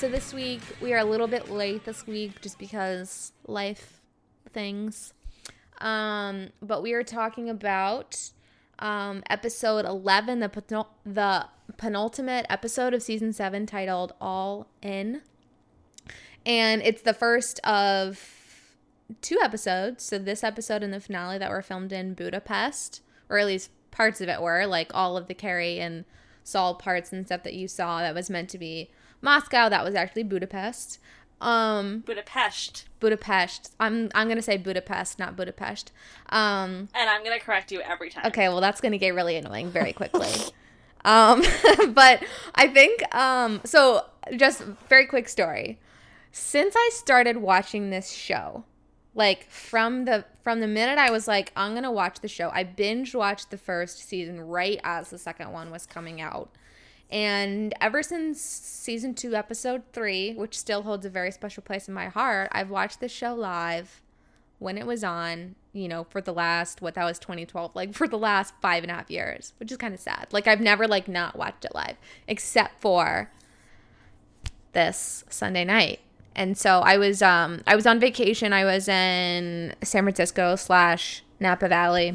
So this week, we are a little bit late this week just because life things. But we are talking about episode 11, the penultimate episode of season 7, titled All In. And it's the first of 2 episodes. So this episode and the finale that were filmed in Budapest, or at least parts of it were, like all of the Carrie and Saul parts and stuff that you saw that was meant to be Moscow, that was actually Budapest. Budapest. I'm gonna say Budapest, not Budapest. And I'm gonna correct you every time. Okay, well that's gonna get really annoying very quickly. But I think so just very quick story. Since I started watching this show, like from the minute I was like, I'm gonna watch the show, I binge watched the first season right as the second one was coming out. And ever since season 2, episode 3, which still holds a very special place in my heart, I've watched this show live when it was on, you know, for the last, that was 2012, like for the last 5.5 years, which is kind of sad. Like I've never like not watched it live except for this Sunday night. And so I was on vacation. I was in San Francisco / Napa Valley.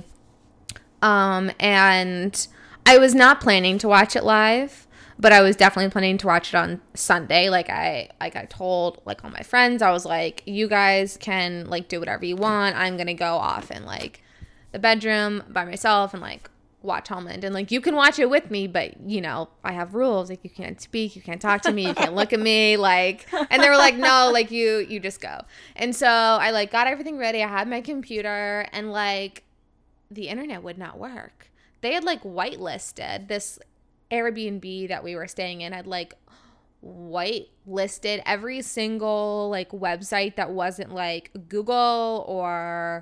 And I was not planning to watch it live, but I was definitely planning to watch it on Sunday. Like I told like all my friends, I was like, you guys can like do whatever you want. I'm going to go off in like the bedroom by myself and like watch Homeland, and like you can watch it with me, but you know I have rules, like you can't speak, you can't talk to me, you can't look at me, like. And they were like, no, like you just go. And so I like got everything ready. I had my computer, and like the internet would not work. They had like whitelisted this Airbnb that we were staying in, had like whitelisted every single like website that wasn't like Google or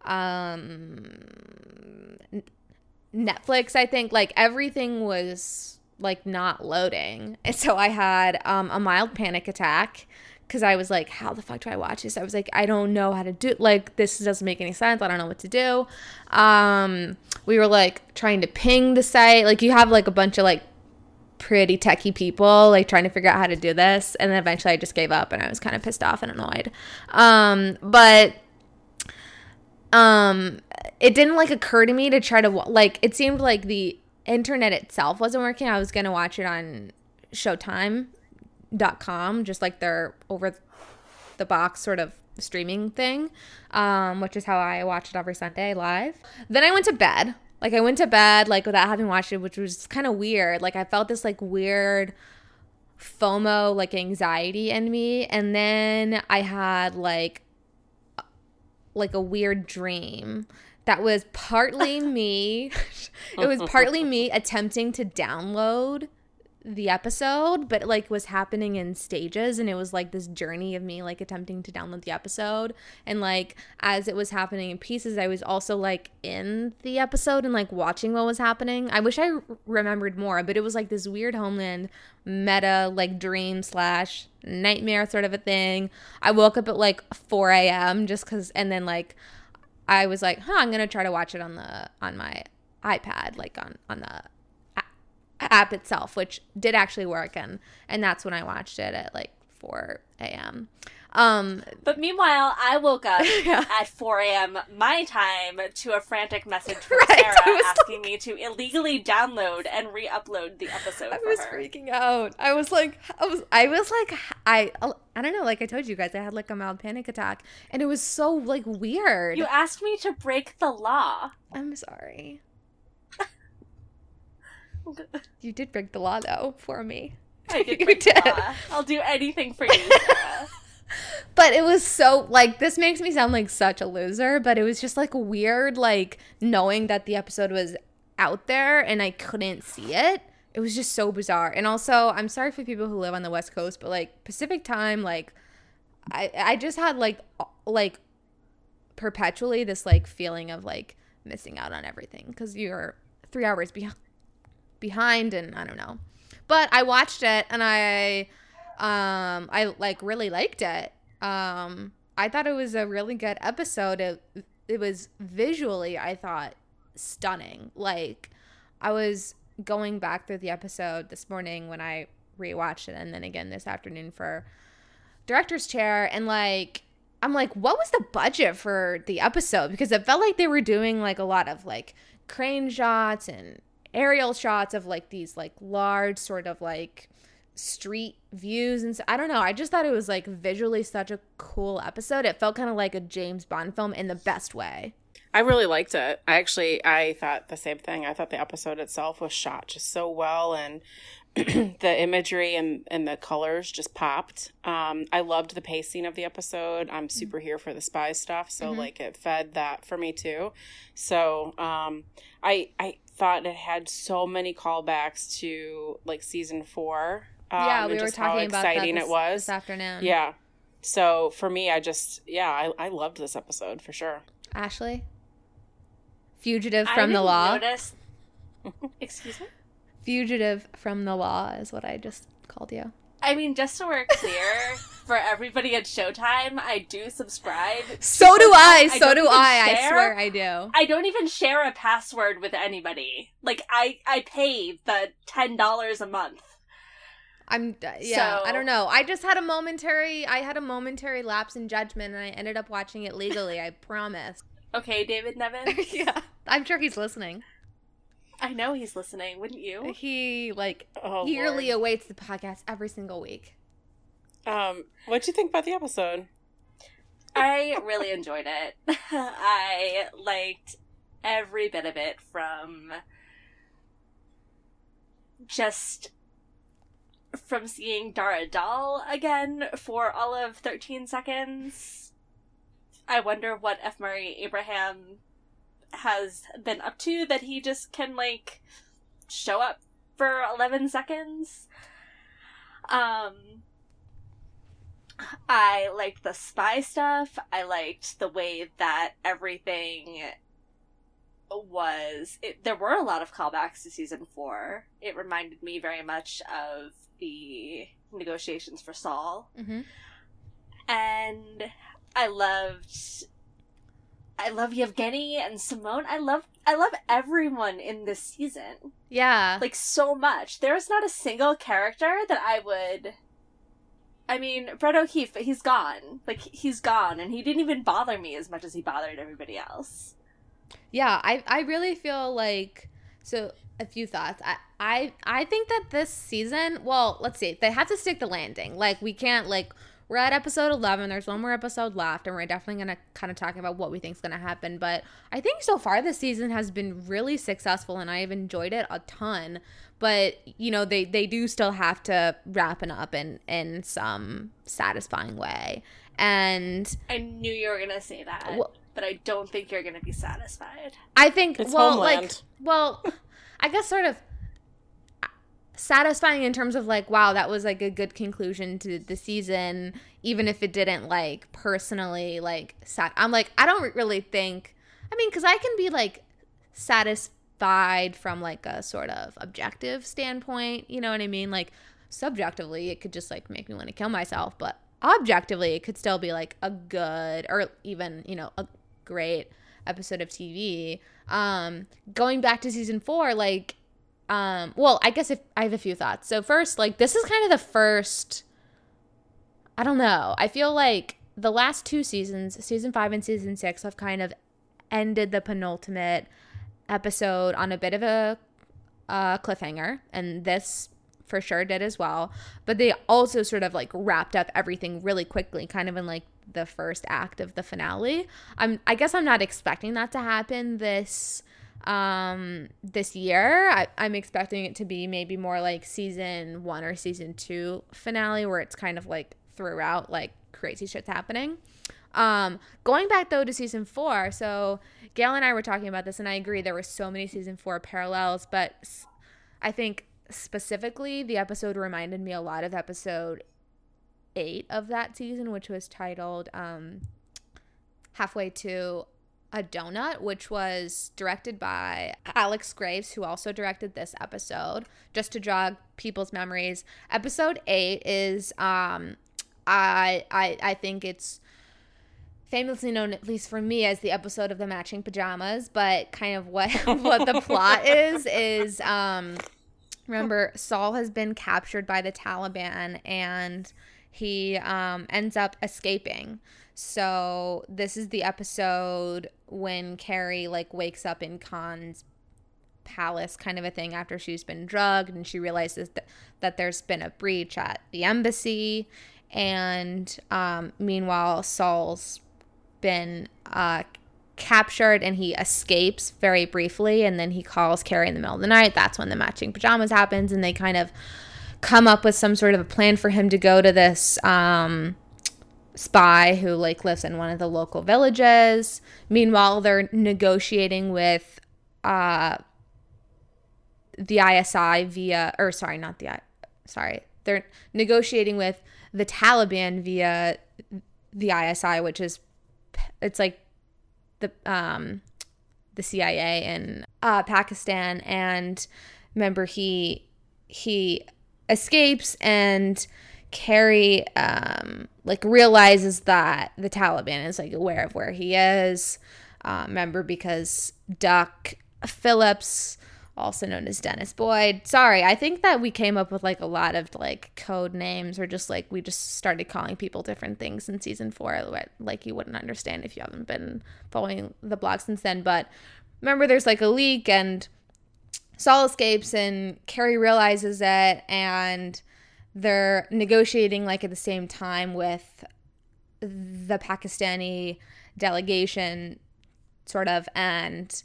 Netflix, I think. Like everything was like not loading. And so I had a mild panic attack because I was like, how the fuck do I watch this? I was like, I don't know how to do it. Like this doesn't make any sense. I don't know what to do. We were like trying to ping the site. Like you have like a bunch of like pretty techie people like trying to figure out how to do this, and then eventually I just gave up and I was kind of pissed off and annoyed. But it didn't like occur to me to try to like, it seemed like the internet itself wasn't working. I was gonna watch it on Showtime.com, just like their over the box sort of streaming thing, which is how I watch it every Sunday live. Then I went to bed. Like I went to bed like without having watched it, which was kind of weird. Like I felt this like weird FOMO, like anxiety in me, and then I had like a weird dream that was partly me. It was partly me attempting to download the episode, but like was happening in stages, and it was like this journey of me like attempting to download the episode, and like as it was happening in pieces, I was also like in the episode and like watching what was happening. I wish I remembered more, but it was like this weird Homeland meta like dream / nightmare sort of a thing. I woke up at like 4 a.m. just because, and then like I was like, I'm gonna try to watch it on my iPad, like on the app itself, which did actually work, and that's when I watched it at like 4 a.m. But meanwhile, I woke up at 4 a.m. my time to a frantic message from Sarah asking me to illegally download and re-upload the episode. I was freaking out. I was like, I don't know. Like I told you guys, I had like a mild panic attack, and it was so like weird. You asked me to break the law. I'm sorry. You did break the law though for me. I did break the law. I'll do anything for you, Sarah. But it was so, like, this makes me sound like such a loser, but it was just like weird, like knowing that the episode was out there and I couldn't see it. It was just so bizarre. And also, I'm sorry for people who live on the West Coast, but like Pacific time, like I just had like perpetually this like feeling of like missing out on everything because you're 3 hours behind, and I don't know. But I watched it and I like really liked it. I thought it was a really good episode. It was visually, I thought, stunning. Like I was going back through the episode this morning when I rewatched it, and then again this afternoon for director's chair. And like, I'm like, what was the budget for the episode? Because it felt like they were doing like a lot of like crane shots and aerial shots of like these like large sort of like street views, and so I don't know, I just thought it was like visually such a cool episode. It felt kind of like a James Bond film in the best way. I really liked it. I thought the same thing. I thought the episode itself was shot just so well, and the imagery and the colors just popped. I loved the pacing of the episode. I'm super here for the spy stuff, so like it fed that for me too. So I thought it had so many callbacks to like season 4. Yeah, we were talking about that this afternoon. Yeah. So for me, I loved this episode for sure. Ashley? Fugitive from the law. Excuse me? Fugitive from the law is what I just called you. I mean, just so we're clear, for everybody at Showtime, I do subscribe. So do I. I swear I do. I don't even share a password with anybody. Like, I pay the $10 a month. I don't know. I had a momentary lapse in judgment, and I ended up watching it legally, I promise. Okay, David Nevins? Yeah. I'm sure he's listening. I know he's listening, wouldn't you? He, eagerly awaits the podcast every single week. What'd you think about the episode? I really enjoyed it. I liked every bit of it, from seeing Dara Dahl again for all of 13 seconds. I wonder what F. Murray Abraham has been up to that he just can, like, show up for 11 seconds. I liked the spy stuff. I liked the way that everything was... there were a lot of callbacks to season 4. It reminded me very much of the negotiations for Saul. Mm-hmm. And I love Yevgeny and Simone. I love everyone in this season. Yeah. Like, so much. There's not a single character that I would... I mean, Brett O'Keefe, he's gone. Like, he's gone, and he didn't even bother me as much as he bothered everybody else. Yeah, I really feel like... So, a few thoughts. I think that this season... Well, let's see. They have to stick the landing. Like, we can't, like... We're at episode 11. There's one more episode left, and we're definitely going to kind of talk about what we think is going to happen. But I think so far this season has been really successful, and I've enjoyed it a ton. But, you know, they do still have to wrap it up in some satisfying way. And I knew you were going to say that, but I don't think you're going to be satisfied. I think, it's Homeland. I guess sort of satisfying in terms of like, wow, that was like a good conclusion to the season, even if it didn't like personally like I'm like, I don't really think, I mean, because I can be like satisfied from like a sort of objective standpoint, you know what I mean? Like subjectively it could just like make me want to kill myself, but objectively it could still be like a good or even, you know, a great episode of TV. Going back to season 4, like I guess if I have a few thoughts. So first, like, this is kind of the first, I don't know. I feel like the last 2 seasons, season 5 and season 6, have kind of ended the penultimate episode on a bit of a cliffhanger. And this for sure did as well. But they also sort of like wrapped up everything really quickly, kind of in like the first act of the finale. I guess I'm not expecting that to happen this year. I'm expecting it to be maybe more like season 1 or season 2 finale, where it's kind of like throughout like crazy shit's happening. Going back though to season 4, so Gail and I were talking about this, and I agree there were so many season 4 parallels, but I think specifically the episode reminded me a lot of episode 8 of that season, which was titled Halfway to a Donut, which was directed by Alex Graves, who also directed this episode. Just to jog people's memories, episode 8 is I think it's famously known, at least for me, as the episode of the matching pajamas, but kind of what the plot is Remember, Saul has been captured by the Taliban and he ends up escaping. So this is the episode when Carrie like wakes up in Khan's palace kind of a thing after she's been drugged, and she realizes that there's been a breach at the embassy. And meanwhile, Saul's been captured and he escapes very briefly, and then he calls Carrie in the middle of the night. That's when the matching pajamas happens, and they kind of come up with some sort of a plan for him to go to this spy who like lives in one of the local villages. Meanwhile, they're negotiating with the ISI they're negotiating with the Taliban via the ISI, which is, it's like the CIA in Pakistan. And remember, he escapes, and Carrie like realizes that the Taliban is like aware of where he is. Remember, because Duck Phillips, also known as Dennis Boyd. Sorry, I think that we came up with like a lot of like code names, or just like we just started calling people different things in season 4, like you wouldn't understand if you haven't been following the blog since then. But remember, there's like a leak, and Saul escapes, and Carrie realizes it, and they're negotiating like at the same time with the Pakistani delegation, sort of, and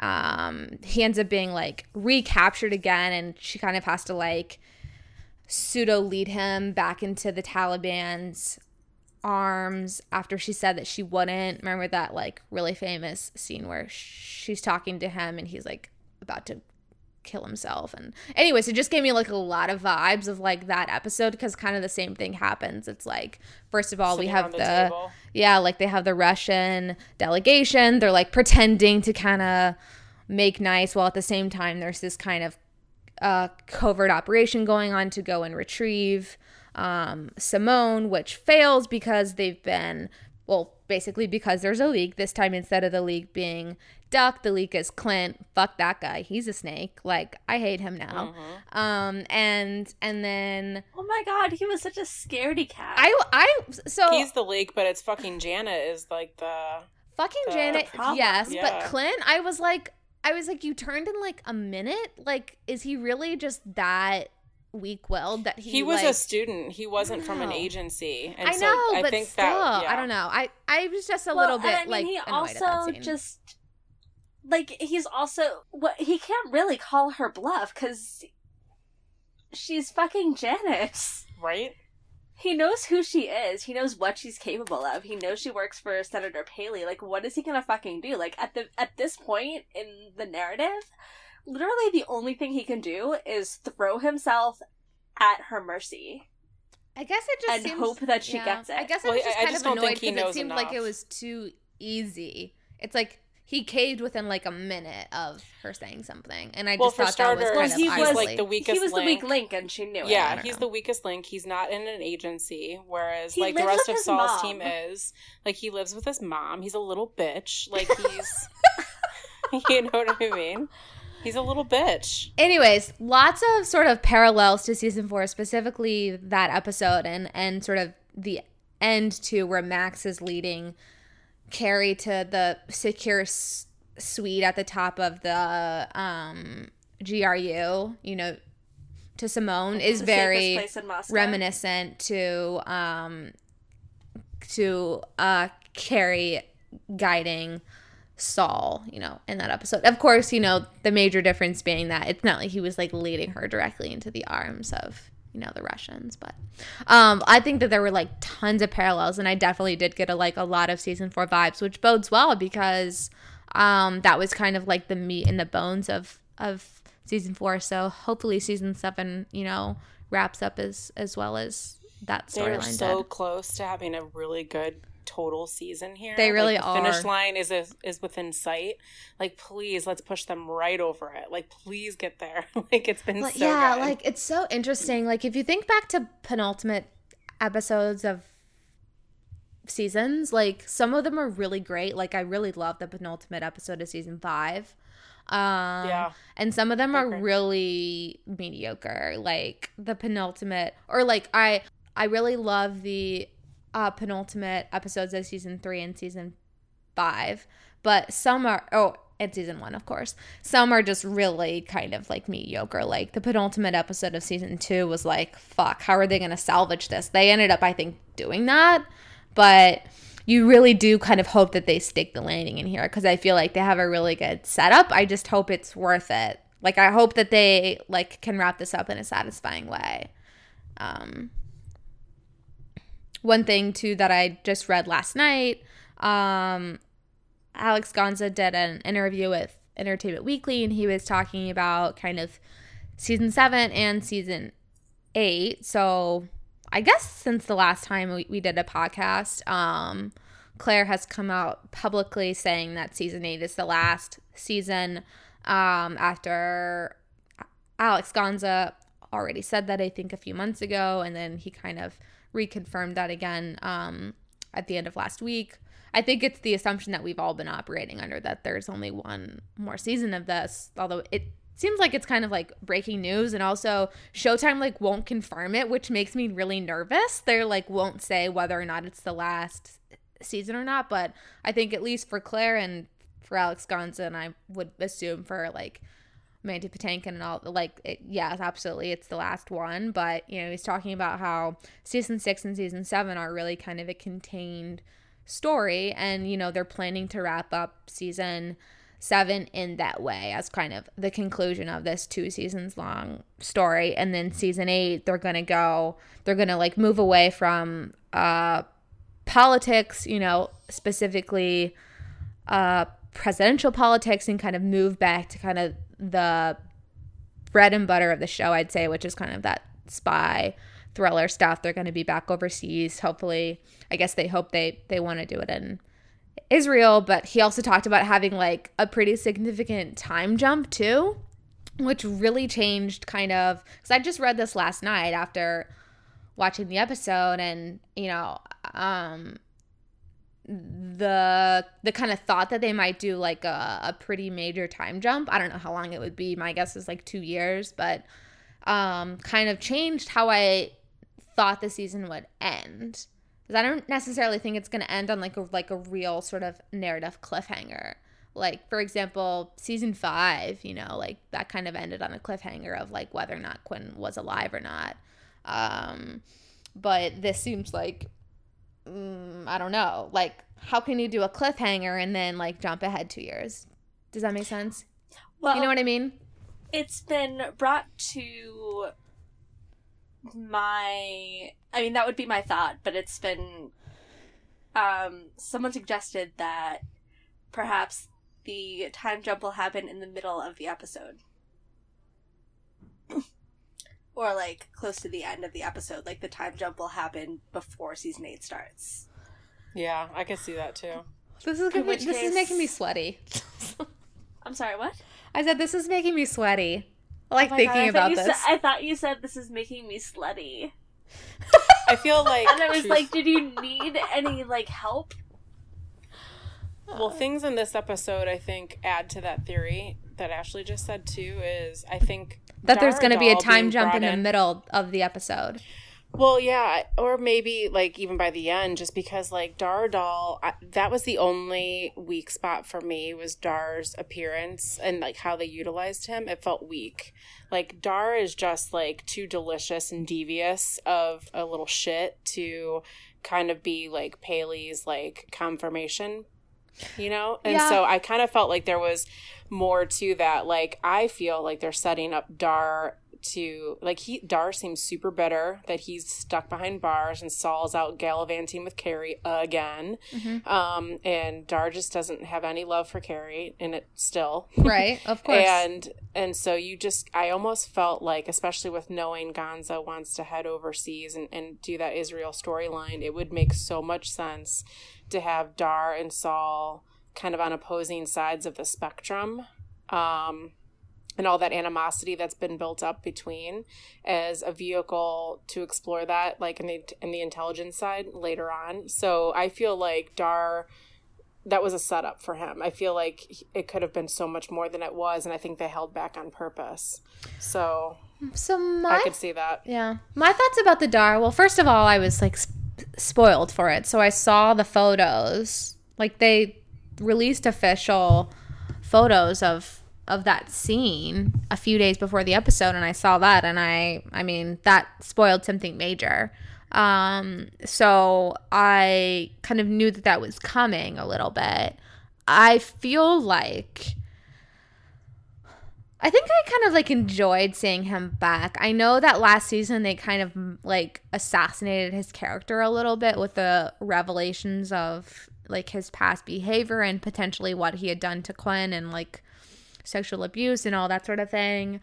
he ends up being like recaptured again, and she kind of has to like pseudo lead him back into the Taliban's arms after she said that she wouldn't. Remember that like really famous scene where she's talking to him and he's like about to kill himself? And anyways, it just gave me like a lot of vibes of like that episode, because kind of the same thing happens. It's like, first of all, we have like they have the Russian delegation. They're like pretending to kind of make nice, while at the same time there's this kind of covert operation going on to go and retrieve Simone, which fails because they've been, well, basically because there's a leak. This time, instead of the leak being Duck, the leak is Clint. Fuck that guy. He's a snake. Like, I hate him now. And then, oh my god, he was such a scaredy cat. So he's the leak, but it's fucking Janet is like the Janet. Yes, yeah. But Clint, I was like, you turned in like a minute. Like, is he really just that weak-willed that he was like, a student? He wasn't from an agency. And I know, so I but think still, that, yeah. I don't know. I was just a little bit and I mean, like he annoyed also at that scene. just like, he's also he can't really call her bluff because she's fucking Janet, right? He knows who she is. He knows what she's capable of. He knows she works for Senator Paley. Like, what is he gonna fucking do? Like, at this point in the narrative, literally the only thing he can do is throw himself at her mercy. I guess it just and seems, hope that she gets it. I guess I was just kind of annoyed because it seemed enough. like it was too easy. It's like he caved within like a minute of her saying something, and I just thought that was kind of he was like the weakest. He was link. the weak link, and she knew it. Yeah, he's the weakest link. He's not in an agency, whereas he like the rest of Saul's mom. team is. Like, he lives with his mom. He's a little bitch. Like, he's, you know what I mean? He's a little bitch. Anyways, lots of sort of parallels to season 4, specifically that episode and sort of the end to where Max is leading Carrie to the secure suite at the top of the GRU, you know, to Simone, is very reminiscent to Carrie guiding Saul, you know, in that episode. Of course, you know, the major difference being that it's not like he was like leading her directly into the arms of, you know, the Russians. But I think that there were like tons of parallels, and I definitely did get a lot of season 4 vibes, which bodes well because that was kind of like the meat and the bones of season 4. So hopefully season 7, you know, wraps up as well as that storyline. They're so close to having a really good total season here. They really are. Finish line is within sight. Like, please, let's push them right over it. Like, please get there. Like, it's been so good. Like, it's so interesting. Like, if you think back to penultimate episodes of seasons, like, some of them are really great. Like, I really love the penultimate episode of season 5. Yeah. And some of them are Okay. really mediocre. Like the penultimate, or like I really love the penultimate episodes of season 3 and season 5, but some are, oh, and season 1, of course. Some are just really kind of like mediocre. Like the penultimate episode of season 2 was like, fuck, how are they going to salvage this? They ended up, I think, doing that, but you really do kind of hope that they stick the landing in here, because I feel like they have a really good setup. I just hope it's worth it. Like I hope that they like can wrap this up in a satisfying way. One thing too that I just read last night, Alex Gonza did an interview with Entertainment Weekly, and he was talking about kind of season 7 and season 8. So I guess since the last time we did a podcast, Claire has come out publicly saying that season 8 is the last season, after Alex Gonza already said that, I think, a few months ago, and then he kind of reconfirmed that again at the end of last week. I think it's the assumption that we've all been operating under, that there's only one more season of this, although it seems like it's kind of like breaking news, and also Showtime like won't confirm it, which makes me really nervous. They're like won't say whether or not it's the last season or not, but I think at least for Claire and for Alex Gonza, and I would assume for like Mandy Patinkin and all, like, yes, absolutely, it's the last one. But, you know, he's talking about how season 6 and season 7 are really kind of a contained story, and, you know, they're planning to wrap up season 7 in that way as kind of the conclusion of this 2 seasons long story. And then season 8, they're gonna like move away from politics, you know, specifically presidential politics, and kind of move back to kind of the bread and butter of the show, I'd say, which is kind of that spy thriller stuff. They're going to be back overseas, hopefully. I guess they hope they want to do it in Israel, but he also talked about having like a pretty significant time jump too, which really changed kind of, because I just read this last night after watching the episode, and, you know, the kind of thought that they might do like a pretty major time jump. I don't know how long it would be. My guess is like 2 years, but kind of changed how I thought the season would end. Because I don't necessarily think it's going to end on like a real sort of narrative cliffhanger. Like, for example, season 5, you know, like that kind of ended on a cliffhanger of like whether or not Quinn was alive or not. But this seems like, I don't know, like how can you do a cliffhanger and then like jump ahead 2 years? Does that make sense? Well, you know what I mean? It's been brought to that would be my thought, but it's been, someone suggested that perhaps the time jump will happen in the middle of the episode. Or, like, close to the end of the episode. Like, the time jump will happen before season 8 starts. Yeah, I can see that, too. This is making me sweaty. I'm sorry, what? I said this is making me sweaty. I like thinking about this. I thought you said this is making me slutty. I feel like... And I was like, did you need any, like, help? Well, things in this episode, I think, add to that theory that Ashley just said, too, is I think... that there's going to be a time jump in the middle of the episode. Well, yeah, or maybe, like, even by the end, just because, like, Dar Doll, that was the only weak spot for me, was Dar's appearance and, like, how they utilized him. It felt weak. Like, Dar is just, like, too delicious and devious of a little shit to kind of be, like, Paley's, like, confirmation, you know? And so I kind of felt like there was more to that. Like, I feel like they're setting up Dar to, like, Dar seems super bitter that he's stuck behind bars and Saul's out gallivanting with Carrie again. Mm-hmm. And Dar just doesn't have any love for Carrie in it still. Right, of course. And so I almost felt like, especially with knowing Gonza wants to head overseas and do that Israel storyline, it would make so much sense to have Dar and Saul kind of on opposing sides of the spectrum. And all that animosity that's been built up between as a vehicle to explore that, like in the intelligence side later on. So I feel like Dar that was a setup for him. I feel like it could have been so much more than it was, and I think they held back on purpose. So I could see that. Yeah. My thoughts about the Dar, well, first of all, I was like spoiled for it. So I saw the photos. Like they released official photos of that scene a few days before the episode, and I saw that, and I mean, that spoiled something major. So I kind of knew that was coming a little bit. I feel like I think I kind of like enjoyed seeing him back. I know that last season they kind of like assassinated his character a little bit with the revelations of like his past behavior and potentially what he had done to Quinn and like sexual abuse and all that sort of thing.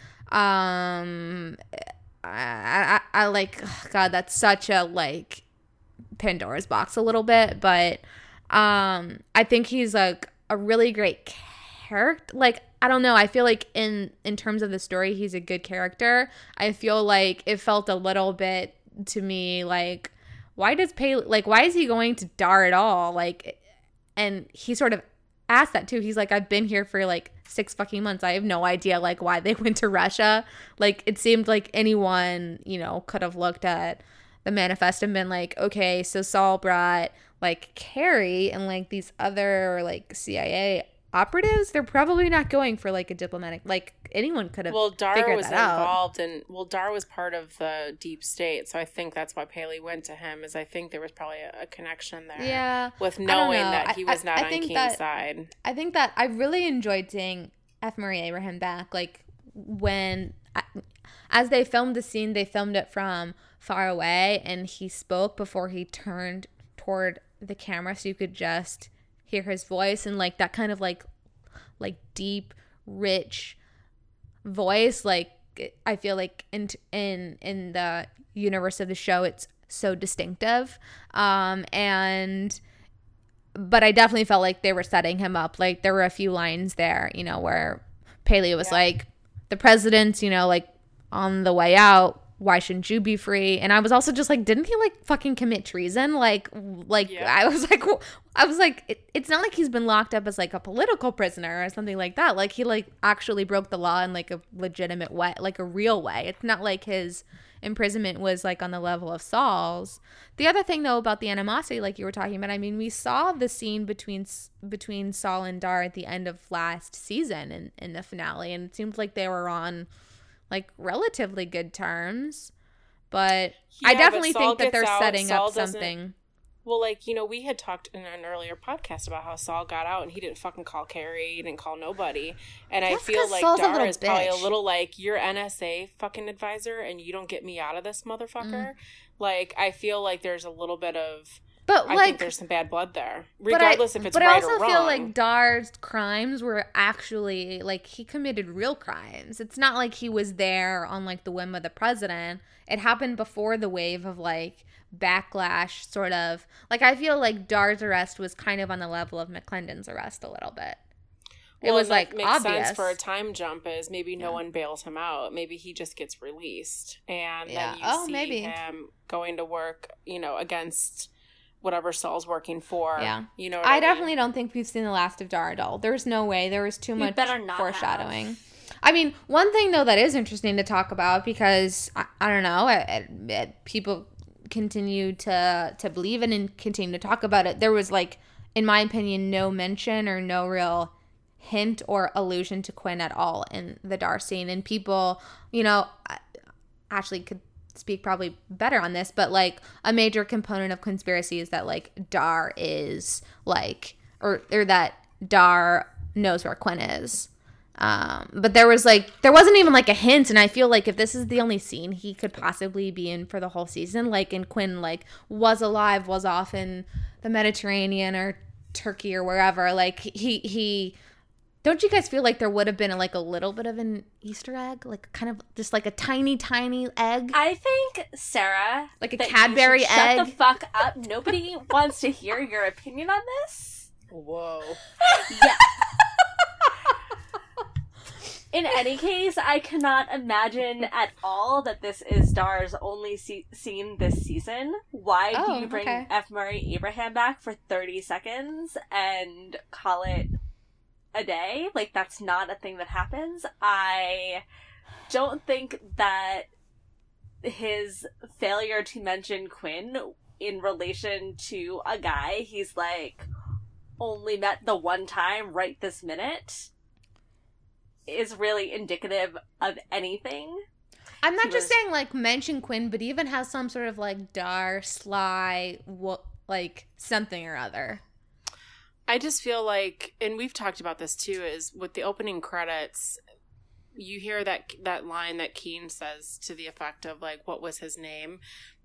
I like, oh God, that's such a like Pandora's box a little bit, but I think he's like a really great character. Like, I don't know, I feel like in terms of the story, he's a good character. I feel like it felt a little bit to me like, why is he going to Dar at all? Like, and he sort of asked that too. He's like, I've been here for like 6 fucking months. I have no idea like why they went to Russia. Like, it seemed like anyone, you know, could have looked at the manifest and been like, okay, so Saul brought like Carrie and like these other like CIA operatives. They're probably not going for like a diplomatic, like anyone could have Dar was involved Dar was part of the deep state, so I think that's why Paley went to him, is I think there was probably a connection there. Yeah, with knowing that he was not on Keen's side. I think that I really enjoyed seeing F. Murray Abraham back. Like as they filmed the scene, they filmed it from far away, and he spoke before he turned toward the camera, so you could just hear his voice, and like that kind of like deep, rich voice. Like, I feel like in the universe of the show, it's so distinctive. But I definitely felt like they were setting him up. Like, there were a few lines there, you know, where Paley was like, the president's, you know, like on the way out. Why shouldn't you be free? And I was also just like, didn't he like fucking commit treason? I was like, it's not like he's been locked up as like a political prisoner or something like that. Like, he like actually broke the law in like a legitimate way, like a real way. It's not like his imprisonment was like on the level of Saul's. The other thing though about the animosity, like you were talking about, I mean, we saw the scene between Saul and Dar at the end of last season in the finale, and it seemed like they were on like relatively good terms, but I definitely think that they're setting up something. Well, like, you know, we had talked in an earlier podcast about how Saul got out and he didn't fucking call Carrie, he didn't call nobody, and I feel like Dar is probably a little like, you're NSA fucking advisor and you don't get me out of this, motherfucker. Like, I feel like there's a little bit of, but I think there's some bad blood there, regardless if it's right or wrong. But I also feel like Dar's crimes were actually, like, he committed real crimes. It's not like he was there on, like, the whim of the president. It happened before the wave of, like, backlash, sort of. Like, I feel like Dar's arrest was kind of on the level of McClendon's arrest a little bit. Well, it was, like, makes obvious. Sense for a time jump is maybe no one bails him out. Maybe he just gets released. And then you see him going to work, you know, against whatever Saul's working for. Yeah. You know what I mean? Definitely don't think we've seen the last of Dar at all. There's no way. There was too much foreshadowing. I mean, one thing, though, that is interesting to talk about, because, I don't know, people continue to believe in and continue to talk about it. There was, like, in my opinion, no mention or no real hint or allusion to Quinn at all in the Dar scene. And people, you know, Ashley could speak probably better on this, but like a major component of conspiracy is that like Dar is like or that Dar knows where Quinn is. But there wasn't even like a hint, and I feel like if this is the only scene he could possibly be in for the whole season, like, and Quinn like was alive, was off in the Mediterranean or Turkey or wherever, like he don't you guys feel like there would have been like a little bit of an Easter egg? Like kind of just like a tiny, tiny egg? I think, Sarah, like a Cadbury egg. Shut the fuck up. Nobody wants to hear your opinion on this. Whoa. Yeah. In any case, I cannot imagine at all that this is Dar's only scene this season. Why do you bring F. Murray Abraham back for 30 seconds and call it a day? Like, that's not a thing that happens. I don't think that his failure to mention Quinn in relation to a guy he's, like, only met the one time right this minute is really indicative of anything. I'm not just saying, like, mention Quinn, but even has some sort of, like, Dar, sly, like, something or other. I just feel like, and we've talked about this too, is with the opening credits, you hear that line that Keen says to the effect of, like, what was his name?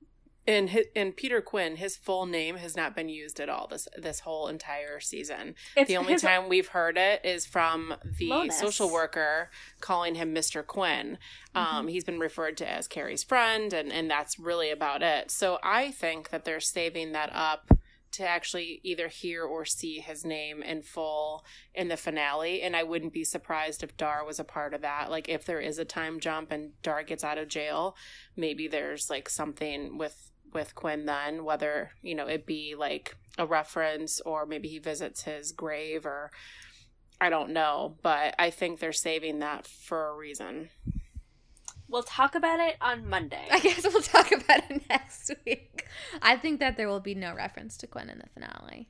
And Peter Quinn, his full name has not been used at all this whole entire season. The only time we've heard it is from the Lonis. Social worker calling him Mr. Quinn. He's been referred to as Carrie's friend, and that's really about it. So I think that they're saving that up to actually either hear or see his name in full in the finale. And I wouldn't be surprised if Dar was a part of that. Like, if there is a time jump and Dar gets out of jail, maybe there's, like, something with Quinn then, whether, you know, it be like a reference or maybe he visits his grave, or I don't know, but I think they're saving that for a reason. We'll talk about it on Monday. I guess we'll talk about it next week. I think that there will be no reference to Quinn in the finale.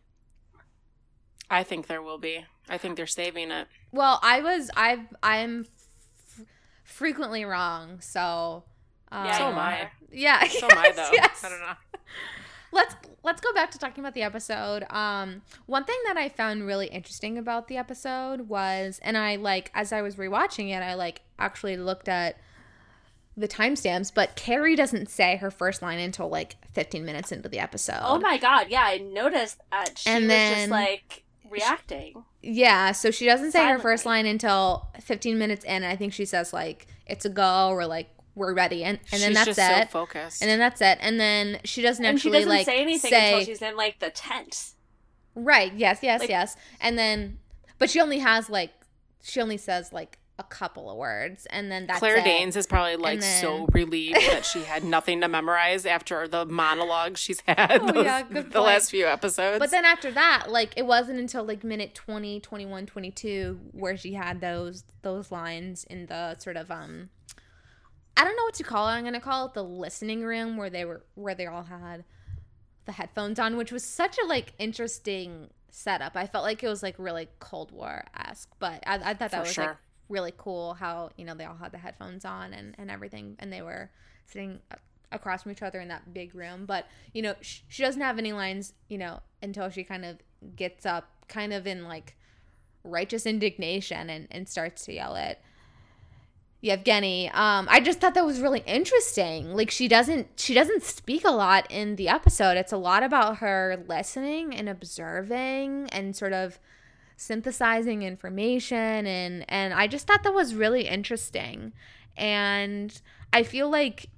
I think there will be. I think they're saving it. Well, I'm frequently wrong, so so am I. Yeah. So am I, though. Yes. I don't know. Let's go back to talking about the episode. One thing that I found really interesting about the episode was, and I, like, as I was rewatching it, I, like, actually looked at the timestamps, but Carrie doesn't say her first line until, like, 15 minutes into the episode. Oh my god, yeah, I noticed that she was just, like, reacting. Yeah, so she doesn't say Silently. her first line until 15 minutes in, and I think she says, like, it's a go, or, like, we're ready, and then that's just it. So focused. And then that's it. And then she doesn't actually, like, say anything until she's in, like, the tent. Right. Yes. Like, yes. And then, but she only says, like, a couple of words, and then that's Claire it. Danes is probably, like, so relieved that she had nothing to memorize after the monologue she's had the last few episodes. But then after that, like, it wasn't until, like, minute 20, 21, 22 where she had those lines in the sort of I don't know what to call it. I'm gonna call it the listening room, where they all had the headphones on, which was such a, like, interesting setup. I felt like it was, like, really Cold War-esque, but I thought that was sure. like really cool how, you know, they all had the headphones on and everything, and they were sitting across from each other in that big room. But, you know, she doesn't have any lines, you know, until she kind of gets up, kind of in, like, righteous indignation, and starts to yell at Yevgeny. I just thought that was really interesting. Like, she doesn't speak a lot in the episode. It's a lot about her listening and observing and sort of synthesizing information, and I just thought that was really interesting. And I feel like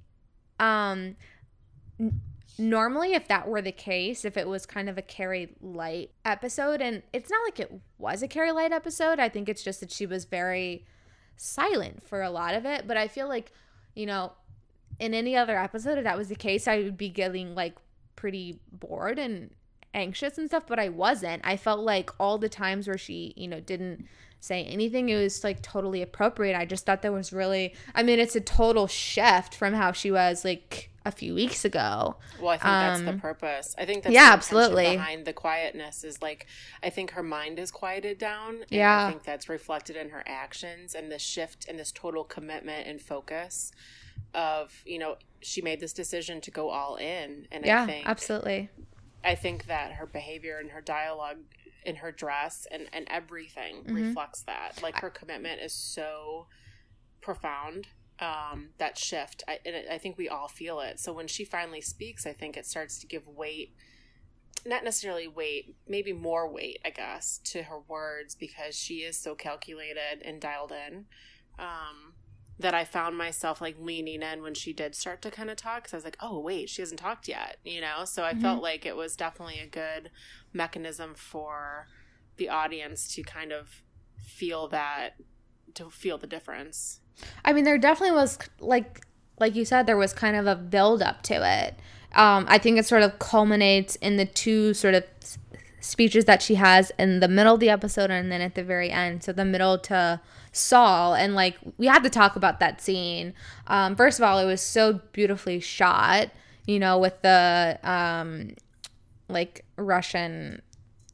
normally, if that were the case, if it was kind of a Carrie Light episode, and it's not like it was a Carrie Light episode, I think it's just that she was very silent for a lot of it. But I feel like, you know, in any other episode, if that was the case, I would be getting, like, pretty bored and anxious and stuff, but I wasn't. I felt like all the times where she, you know, didn't say anything, it was, like, totally appropriate. I just thought that was really, I mean, it's a total shift from how she was, like, a few weeks ago. Well, I think that's the purpose. I think that's yeah, the absolutely behind the quietness is, like, I think her mind is quieted down. And yeah. I think that's reflected in her actions, and the shift and this total commitment and focus of, you know, she made this decision to go all in. And yeah, I think absolutely. I think that her behavior and her dialogue in her dress and everything reflects that. Like, her commitment is so profound. That shift, I think we all feel it. So when she finally speaks, I think it starts to give weight, not necessarily weight, maybe more weight, I guess, to her words, because she is so calculated and dialed in. That I found myself, like, leaning in when she did start to kind of talk, because I was like, oh, wait, she hasn't talked yet, you know? So I felt like it was definitely a good mechanism for the audience to kind of feel that to feel the difference. I mean, there definitely was, like you said, there was kind of a build up to it. I think it sort of culminates in the two sort of speeches that she has in the middle of the episode and then at the very end. So the middle to Saul, and like we had to talk about that scene. First of all, it was so beautifully shot, you know, with the like Russian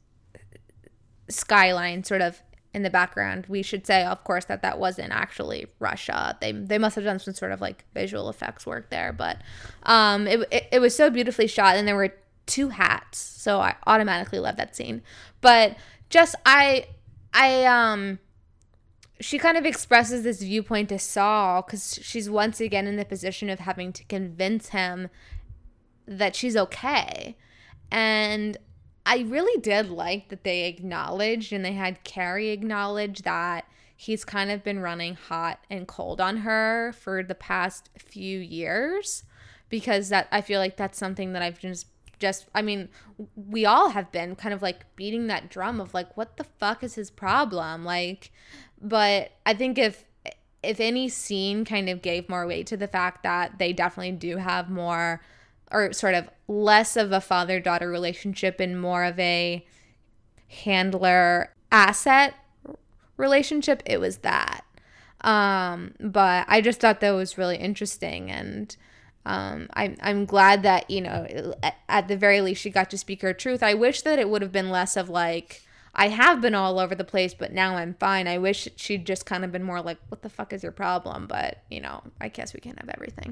skyline sort of in the background. We should say, of course, that wasn't actually Russia. They must have done some sort of like visual effects work there, but it was so beautifully shot, and there were two hats, so I automatically love that scene. But just she kind of expresses this viewpoint to Saul because she's once again in the position of having to convince him that she's okay. And I really did like that they acknowledged, and they had Carrie acknowledge that he's kind of been running hot and cold on her for the past few years, because that I feel like that's something that I've just I mean, we all have been kind of like beating that drum of like, what the fuck is his problem? Like, but I think if any scene kind of gave more weight to the fact that they definitely do have more, or sort of less of a father-daughter relationship and more of a handler-asset relationship, it was that. But I just thought that was really interesting, and I'm glad that, you know, at the very least she got to speak her truth. I wish that it would have been less of like, I have been all over the place, but now I'm fine. I wish she'd just kind of been more like, what the fuck is your problem? But, you know, I guess we can't have everything.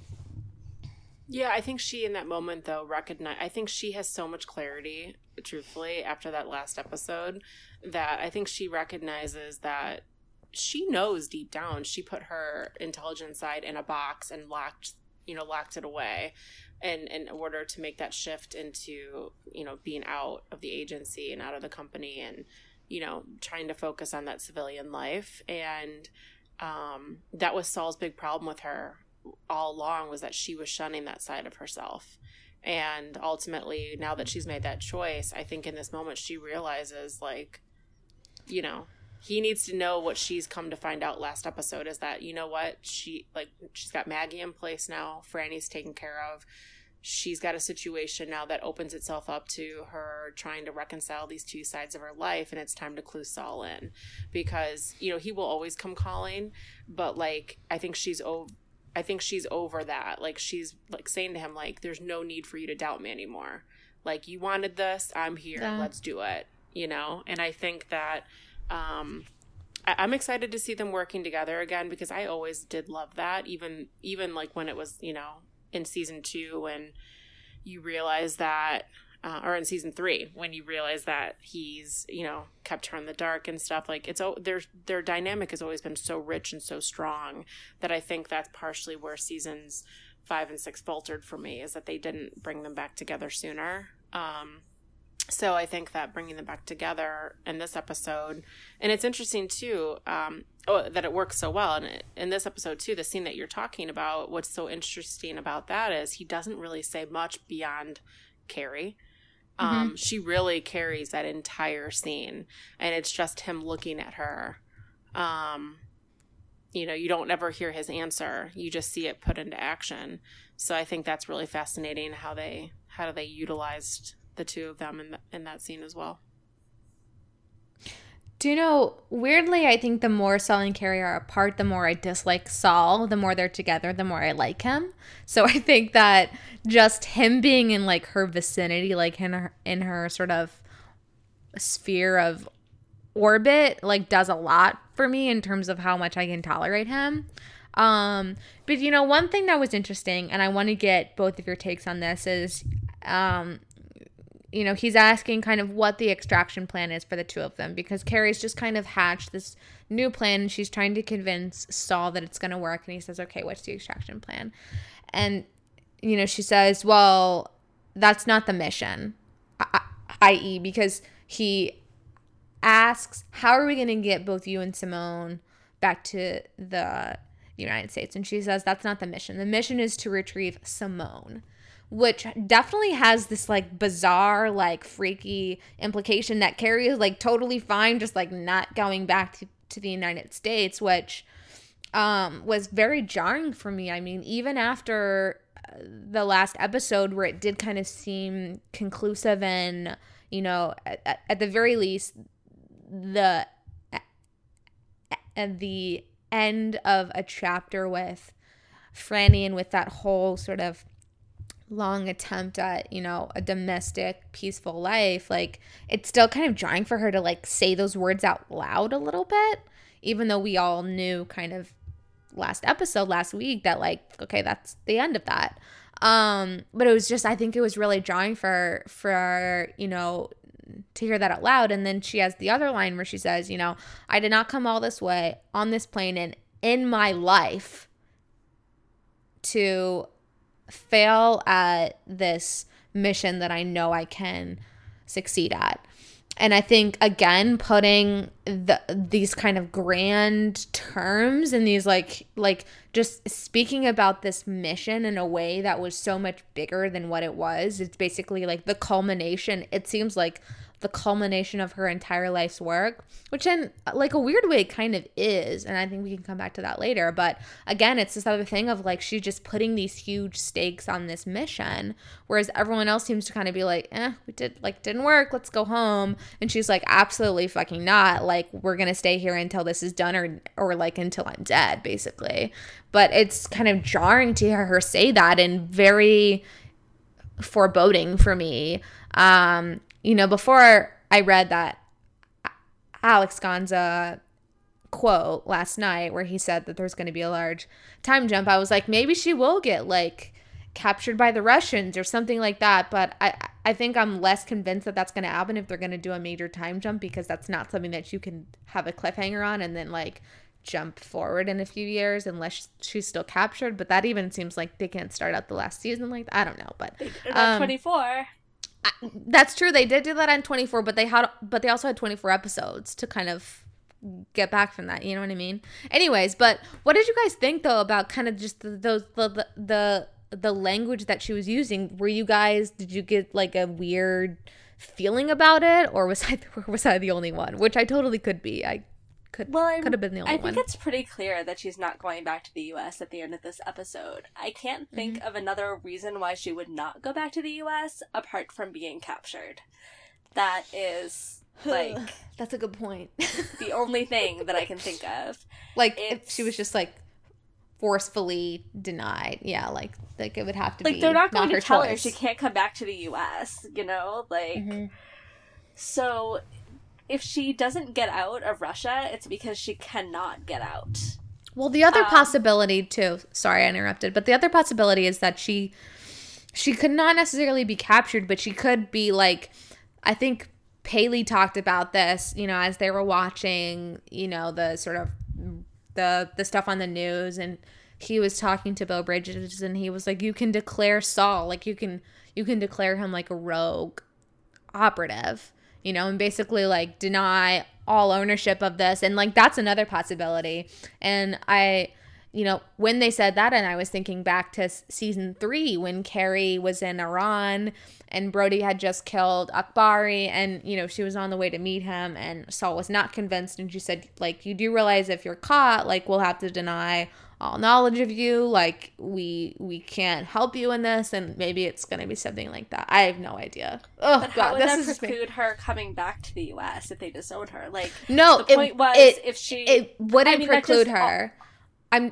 Yeah, I think she in that moment, though, I think she has so much clarity, truthfully, after that last episode, that I think she recognizes that she knows deep down she put her intelligence side in a box and locked it away, and in order to make that shift into, you know, being out of the agency and out of the company and, you know, trying to focus on that civilian life. And that was Saul's big problem with her all along, was that she was shunning that side of herself. And ultimately, now that she's made that choice, I think in this moment she realizes, like, you know, he needs to know what she's come to find out last episode, is that, you know what, she's got Maggie in place now, Franny's taken care of, she's got a situation now that opens itself up to her trying to reconcile these two sides of her life, and it's time to clue Saul in, because, you know, he will always come calling, but like I think she's over that. Like, she's like saying to him, like, there's no need for you to doubt me anymore. Like, you wanted this, I'm here, let's do it, you know. And I think that I'm excited to see them working together again, because I always did love that, even like when it was, you know, in season 2, when you realize that or in season 3, when you realize that he's, you know, kept her in the dark and stuff. Like, it's their dynamic has always been so rich and so strong that I think that's partially where seasons 5 and 6 faltered for me, is that they didn't bring them back together sooner. So I think that bringing them back together in this episode, and it's interesting too, that it works so well. And in this episode too, the scene that you're talking about, what's so interesting about that is he doesn't really say much beyond Carrie. She really carries that entire scene, and it's just him looking at her. You know, you don't ever hear his answer. You just see it put into action. So I think that's really fascinating how they utilized the two of them in that scene as well. Do you know, weirdly, I think the more Saul and Carrie are apart, the more I dislike Saul. The more they're together, the more I like him. So I think that just him being in like her vicinity, like in her sort of sphere of orbit, like does a lot for me in terms of how much I can tolerate him. But you know, one thing that was interesting, and I want to get both of your takes on this, is you know, he's asking kind of what the extraction plan is for the two of them, because Carrie's just kind of hatched this new plan, and she's trying to convince Saul that it's going to work. And he says, okay, what's the extraction plan? And, you know, she says, well, that's not the mission, i.e. because he asks, how are we going to get both you and Simone back to the United States? And she says, that's not the mission. The mission is to retrieve Simone, which definitely has this like bizarre, like freaky implication that Carrie is like totally fine just like not going back to the United States, which was very jarring for me. I mean, even after the last episode where it did kind of seem conclusive and, you know, at the very least, at the end of a chapter with Franny and with that whole sort of long attempt at, you know, a domestic peaceful life, like, it's still kind of jarring for her to like say those words out loud a little bit, even though we all knew kind of last week that like, okay, that's the end of that. But it was just, I think it was really jarring for you know, to hear that out loud. And then she has the other line where she says, you know, I did not come all this way on this plane and in my life to fail at this mission that I know I can succeed at. And I think, again, putting these kind of grand terms and these like just speaking about this mission in a way that was so much bigger than what it was. It's basically like the culmination. It seems like the culmination of her entire life's work, which in like a weird way it kind of is. And I think we can come back to that later. But again, it's this other thing of like, she's just putting these huge stakes on this mission, whereas everyone else seems to kind of be like, didn't work, let's go home. And she's like, absolutely fucking not. Like, we're going to stay here until this is done or like until I'm dead, basically. But it's kind of jarring to hear her say that and very foreboding for me. You know, before I read that Alex Gonza quote last night where he said that there's going to be a large time jump, I was like, maybe she will get like captured by the Russians or something like that. But I think I'm less convinced that that's going to happen if they're going to do a major time jump, because that's not something that you can have a cliffhanger on and then like jump forward in a few years unless she's still captured. But that even seems like they can't start out the last season like that. I don't know, but 24. That's true. They did do that on 24, but they also had 24 episodes to kind of get back from that. You know what I mean? Anyways, but what did you guys think though about kind of just the language that she was using? Did you get like a weird feeling about it, or was I the only one? Which I totally could be. Could have been the only one. I think it's pretty clear that she's not going back to the U.S. at the end of this episode. I can't think of another reason why she would not go back to the U.S. apart from being captured. That is, like... That's a good point. the only thing that I can think of. Like, if she was just, like, forcefully denied. Yeah, like it would have to be like, they're not going to tell choice. her she can't come back to the U.S., you know? Like, so... if she doesn't get out of Russia, it's because she cannot get out. Well, the other possibility, too, sorry I interrupted, but the other possibility is that she could not necessarily be captured, but she could be, like, I think Paley talked about this, you know, as they were watching, you know, the sort of, the stuff on the news, and he was talking to Bill Bridges, and he was like, you can declare Saul, like, you can declare him, like, a rogue operative. You know, and basically, like, deny all ownership of this. And, like, that's another possibility. And you know, when they said that, and I was thinking back to season 3 when Carrie was in Iran and Brody had just killed Akbari, and, you know, she was on the way to meet him and Saul was not convinced. And she said, like, you do realize if you're caught, like, we'll have to deny all knowledge of you, like we can't help you in this, and maybe it's gonna be something like that. I have no idea. Oh but God, how would this that preclude her coming back to the U.S. if they disown her? Like, no, the point was if she, it wouldn't preclude her. I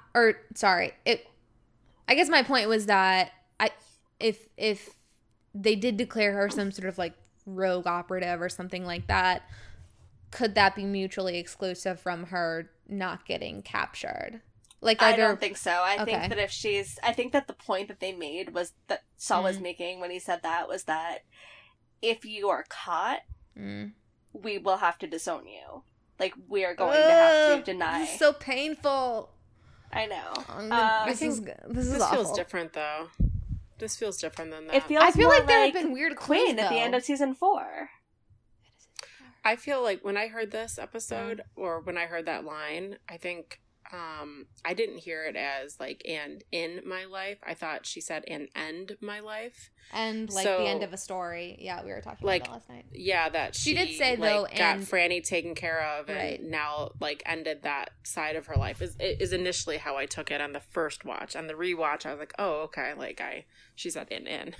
guess my point was that if they did declare her some sort of like rogue operative or something like that, could that be mutually exclusive from her not getting captured? Like, I don't think so. I think that I think that the point that they made was that Saul was making when he said that was that if you are caught, we will have to disown you. Like, we are going to have to deny. This is so painful. I know. This awful. Feels different, though. This feels different than that. It feels I feel more like there have been weird Quinn at the end of season 4. I feel like when I heard this episode, or when I heard that line, I think I didn't hear it as like and in my life. I thought she said and end my life. And like the end of a story. Yeah, we were talking about that last night. Yeah, that she did say like, though, got and Franny taken care of, right. and now like ended that side of her life. Is initially how I took it on the first watch. On the rewatch, I was like, oh, okay, like she said in.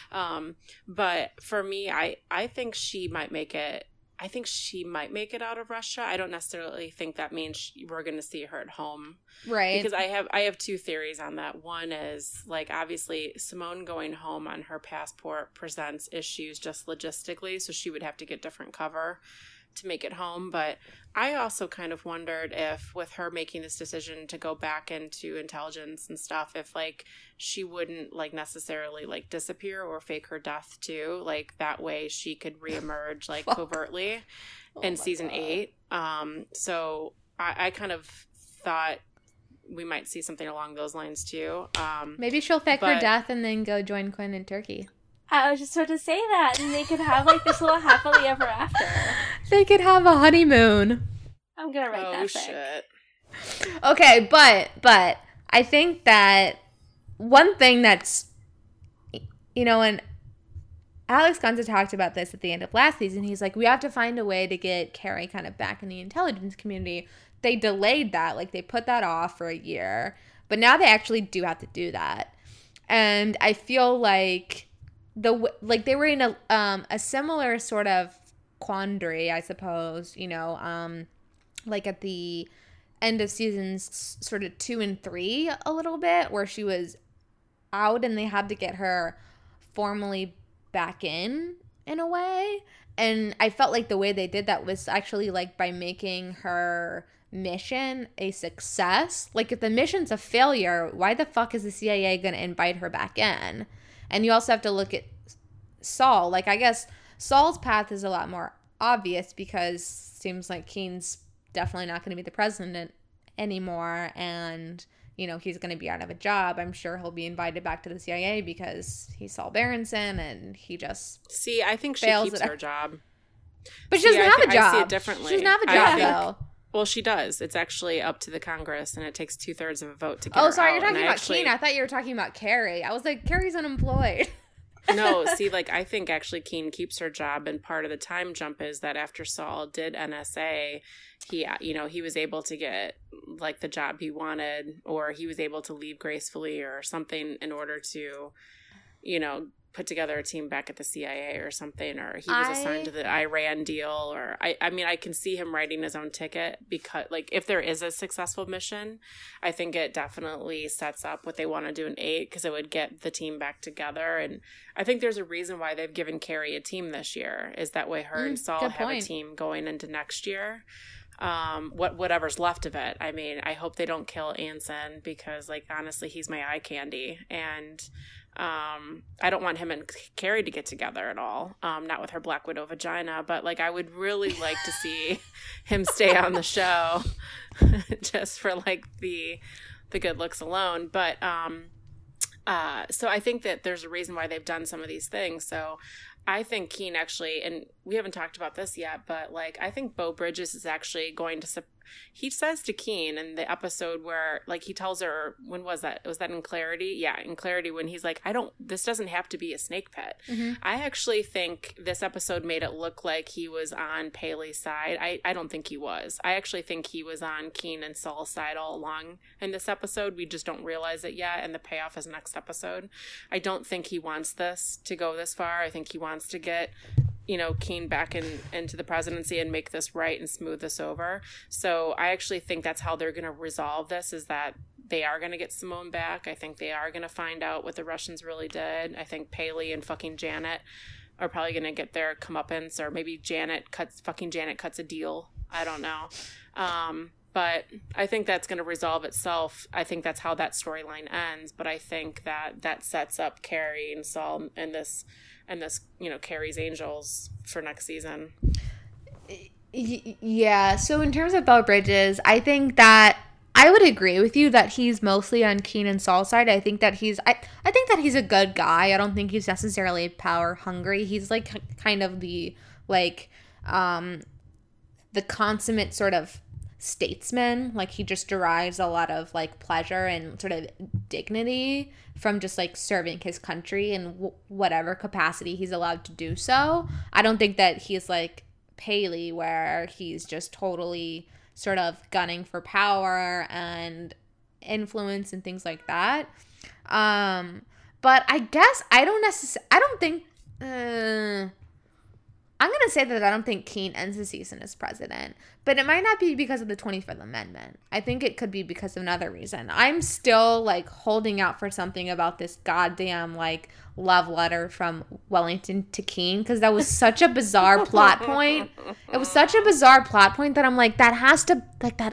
But for me, I think she might make it. I think she might make it out of Russia. I don't necessarily think that means we're going to see her at home. Right. Because I have two theories on that. One is, like, obviously Simone going home on her passport presents issues just logistically, so she would have to get different cover to make it home. But I also kind of wondered if, with her making this decision to go back into intelligence and stuff, if, like, she wouldn't, like, necessarily, like, disappear or fake her death, too. Like, that way she could reemerge, like, covertly in season 8. So I kind of thought we might see something along those lines, too. Maybe she'll fake her death and then go join Quinn in Turkey. I was just about to say that, and they could have, like, this little happily ever after. They could have a honeymoon. I'm gonna write that shit. Okay, but I think that one thing that's, you know, and Alex Gonza talked about this at the end of last season. He's like, we have to find a way to get Carrie kind of back in the intelligence community. They delayed that. Like, they put that off for a year. But now they actually do have to do that. And I feel like they were in a similar sort of quandary, I suppose, you know, like at the end of seasons sort of 2 and 3 a little bit, where she was out and they had to get her formally back in a way. And I felt like the way they did that was actually like by making her mission a success. Like, if the mission's a failure, why the fuck is the CIA gonna invite her back in? And you also have to look at Saul. Like, I guess Saul's path is a lot more obvious because it seems like Keen's definitely not going to be the president anymore, and, you know, he's going to be out of a job. I'm sure he'll be invited back to the CIA because he's Saul Berenson, and he just I think she keeps her job. But she doesn't have a job. I see it differently. She doesn't have a job, though. Well, she does. It's actually up to the Congress, and it takes 2/3 of a vote to get her Oh, sorry, out. you're talking about Keen. I thought you were talking about Carrie. I was like, Carrie's unemployed. No, see, like, I think actually Keen keeps her job, and part of the time jump is that after Saul did NSA, he was able to get, like, the job he wanted, or he was able to leave gracefully or something in order to, you know, put together a team back at the CIA or something, or he was assigned to the Iran deal, or I mean, I can see him writing his own ticket, because, like, if there is a successful mission, I think it definitely sets up what they want to do in 8, because it would get the team back together. And I think there's a reason why they've given Carrie a team this year, is that way her and Saul have a team going into next year. Whatever's left of it. I mean, I hope they don't kill Anson, because, like, honestly, he's my eye candy, and I don't want him and Carrie to get together at all. Not with her Black Widow vagina, but, like, I would really like to see him stay on the show just for, like, the good looks alone. But so I think that there's a reason why they've done some of these things. So I think Keen actually, and we haven't talked about this yet, but, like, I think Beau Bridges is actually going to he says to Keen in the episode where, like, he tells her, when was that? Was that in Clarity? Yeah, in Clarity, when he's like, this doesn't have to be a snake pit. Mm-hmm. I actually think this episode made it look like he was on Paley's side. I don't think he was. I actually think he was on Keen and Saul's side all along in this episode. We just don't realize it yet, and the payoff is next episode. I don't think he wants this to go this far. I think he wants to get, you know, Keen back into the presidency and make this right and smooth this over. So I actually think that's how they're going to resolve this, is that they are going to get Simone back. I think they are going to find out what the Russians really did. I think Paley and fucking Janet are probably going to get their comeuppance, or maybe Janet cuts a deal. I don't know. But I think that's going to resolve itself. I think that's how that storyline ends. But I think that sets up Carrie and Saul and this, you know, Carrie's Angels for next season. Yeah. So in terms of Beau Bridges, I think that I would agree with you that he's mostly on Keen and Saul's side. I think that he's a good guy. I don't think he's necessarily power hungry. He's, like, kind of the, like, the consummate sort of statesman. Like, he just derives a lot of like pleasure and sort of dignity from just like serving his country in whatever capacity he's allowed to do so. I don't think that he's like Paley, where he's just totally sort of gunning for power and influence and things like that. But I guess I don't think I'm going to say that I don't think Keene ends the season as president, but it might not be because of the 25th Amendment. I think it could be because of another reason. I'm still like holding out for something about this goddamn like love letter from Wellington to Keene, because that was such a bizarre plot point. It was such a bizarre plot point that I'm like, that has to, like, that.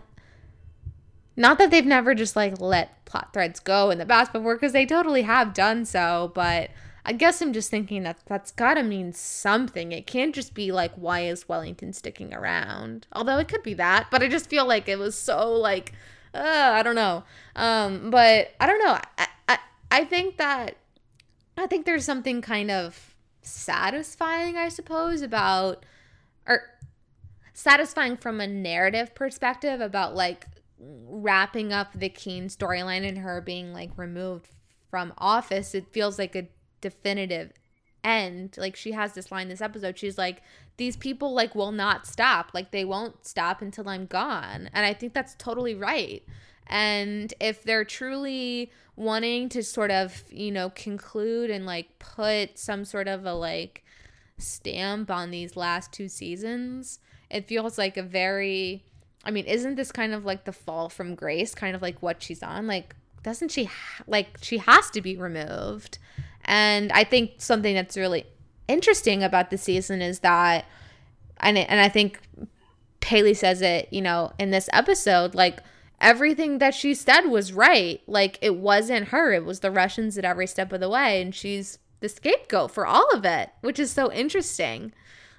Not that they've never just like let plot threads go in the past before, because they totally have done so, but I guess I'm just thinking that that's gotta mean something. It can't just be like, why is Wellington sticking around? Although it could be that, but I just feel like it was so like, I don't know. But I don't know. I think there's something kind of satisfying, I suppose, about, or satisfying from a narrative perspective about like wrapping up the Keene storyline and her being like removed from office. It feels like a definitive end. Like, she has this line this episode, she's like, these people like will not stop, like they won't stop until I'm gone. And I think that's totally right. And if they're truly wanting to sort of, you know, conclude and like put some sort of a like stamp on these last 2 seasons, it feels like a very, I mean, isn't this kind of like the fall from grace, kind of like what she's on? Like, doesn't she like, she has to be removed. And I think something that's really interesting about the season is that, and I think Paley says it, you know, in this episode, like, everything that she said was right. Like, it wasn't her, it was the Russians at every step of the way, and she's the scapegoat for all of it, which is so interesting.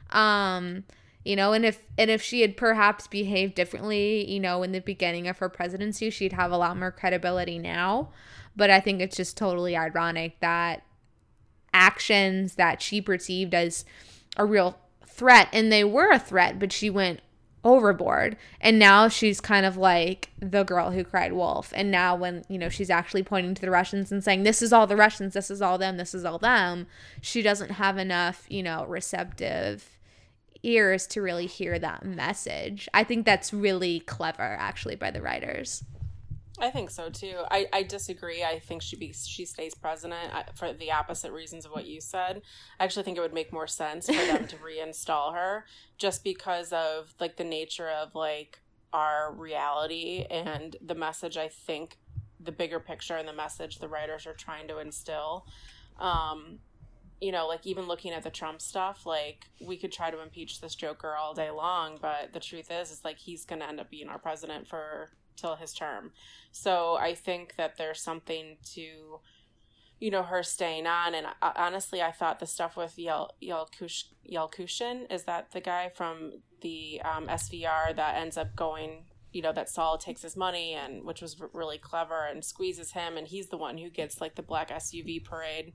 You know, and if she had perhaps behaved differently, you know, in the beginning of her presidency, she'd have a lot more credibility now. But I think it's just totally ironic that actions that she perceived as a real threat, and they were a threat, but she went overboard, and now she's kind of like the girl who cried wolf. And now when, you know, she's actually pointing to the Russians and saying, this is all the Russians, this is all them, this is all them, she doesn't have enough, you know, receptive ears to really hear that message. I think that's really clever, actually, by the writers. I think so too. I disagree. I think she stays president for the opposite reasons of what you said. I actually think it would make more sense for them to reinstall her, just because of like the nature of like our reality and the message. I think the bigger picture and the message the writers are trying to instill. You know, like even looking at the Trump stuff, like we could try to impeach this Joker all day long, but the truth is like he's going to end up being our president for till his term. So I think that there's something to, you know, her staying on. And honestly, I thought the stuff with Yelkushin, is that the guy from the SVR that ends up going, you know, that Saul takes his money, and which was really clever, and squeezes him, and he's the one who gets like the black SUV parade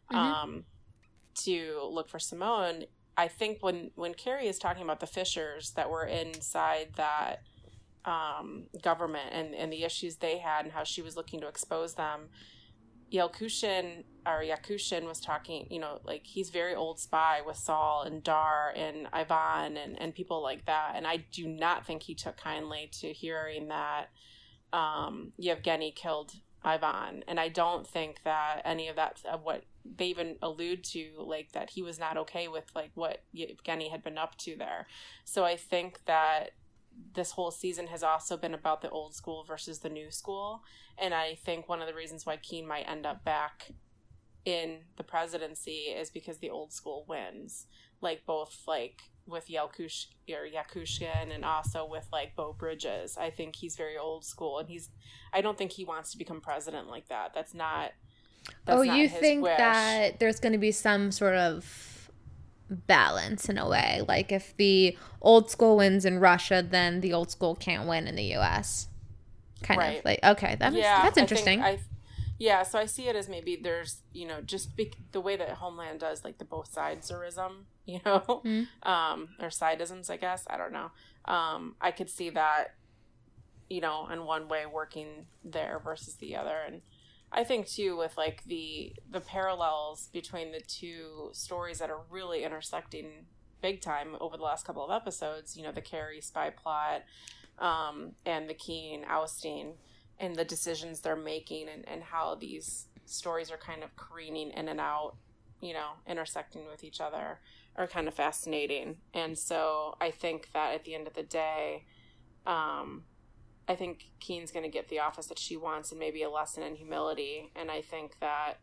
to look for Simone. I think when Carrie is talking about the Fishers that were inside that government and the issues they had and how she was looking to expose them, Yakushin was talking, you know, like he's very old spy with Saul and Dar and Ivan and people like that. And I do not think he took kindly to hearing that Yevgeny killed Ivan. And I don't think that any of that, what they even allude to, like that he was not okay with like what Yevgeny had been up to there. So I think that this whole season has also been about the old school versus the new school. And I think one of the reasons why Keene might end up back in the presidency is because the old school wins. Like both like with Yakushkin and also with like Beau Bridges. I think he's very old school, and I don't think he wants to become president like that. That's not you think wish. that there's going to be some sort of balance in a way, like if the old school wins in Russia, then the old school can't win in the US, kind of like, okay, that's interesting. So I see it as maybe there's, you know, just the way that Homeland does like the both sides-erism, you know, or sideisms, I guess, I don't know. I could see that you know, in one way working there versus the other. And I think too with like the parallels between the two stories that are really intersecting big time over the last couple of episodes, you know, the Carrie spy plot, and the Keen ousting, and the decisions they're making, and how these stories are kind of careening in and out, you know, intersecting with each other, are kind of fascinating. And so I think that at the end of the day, I think Keen's going to get the office that she wants, and maybe a lesson in humility. And I think that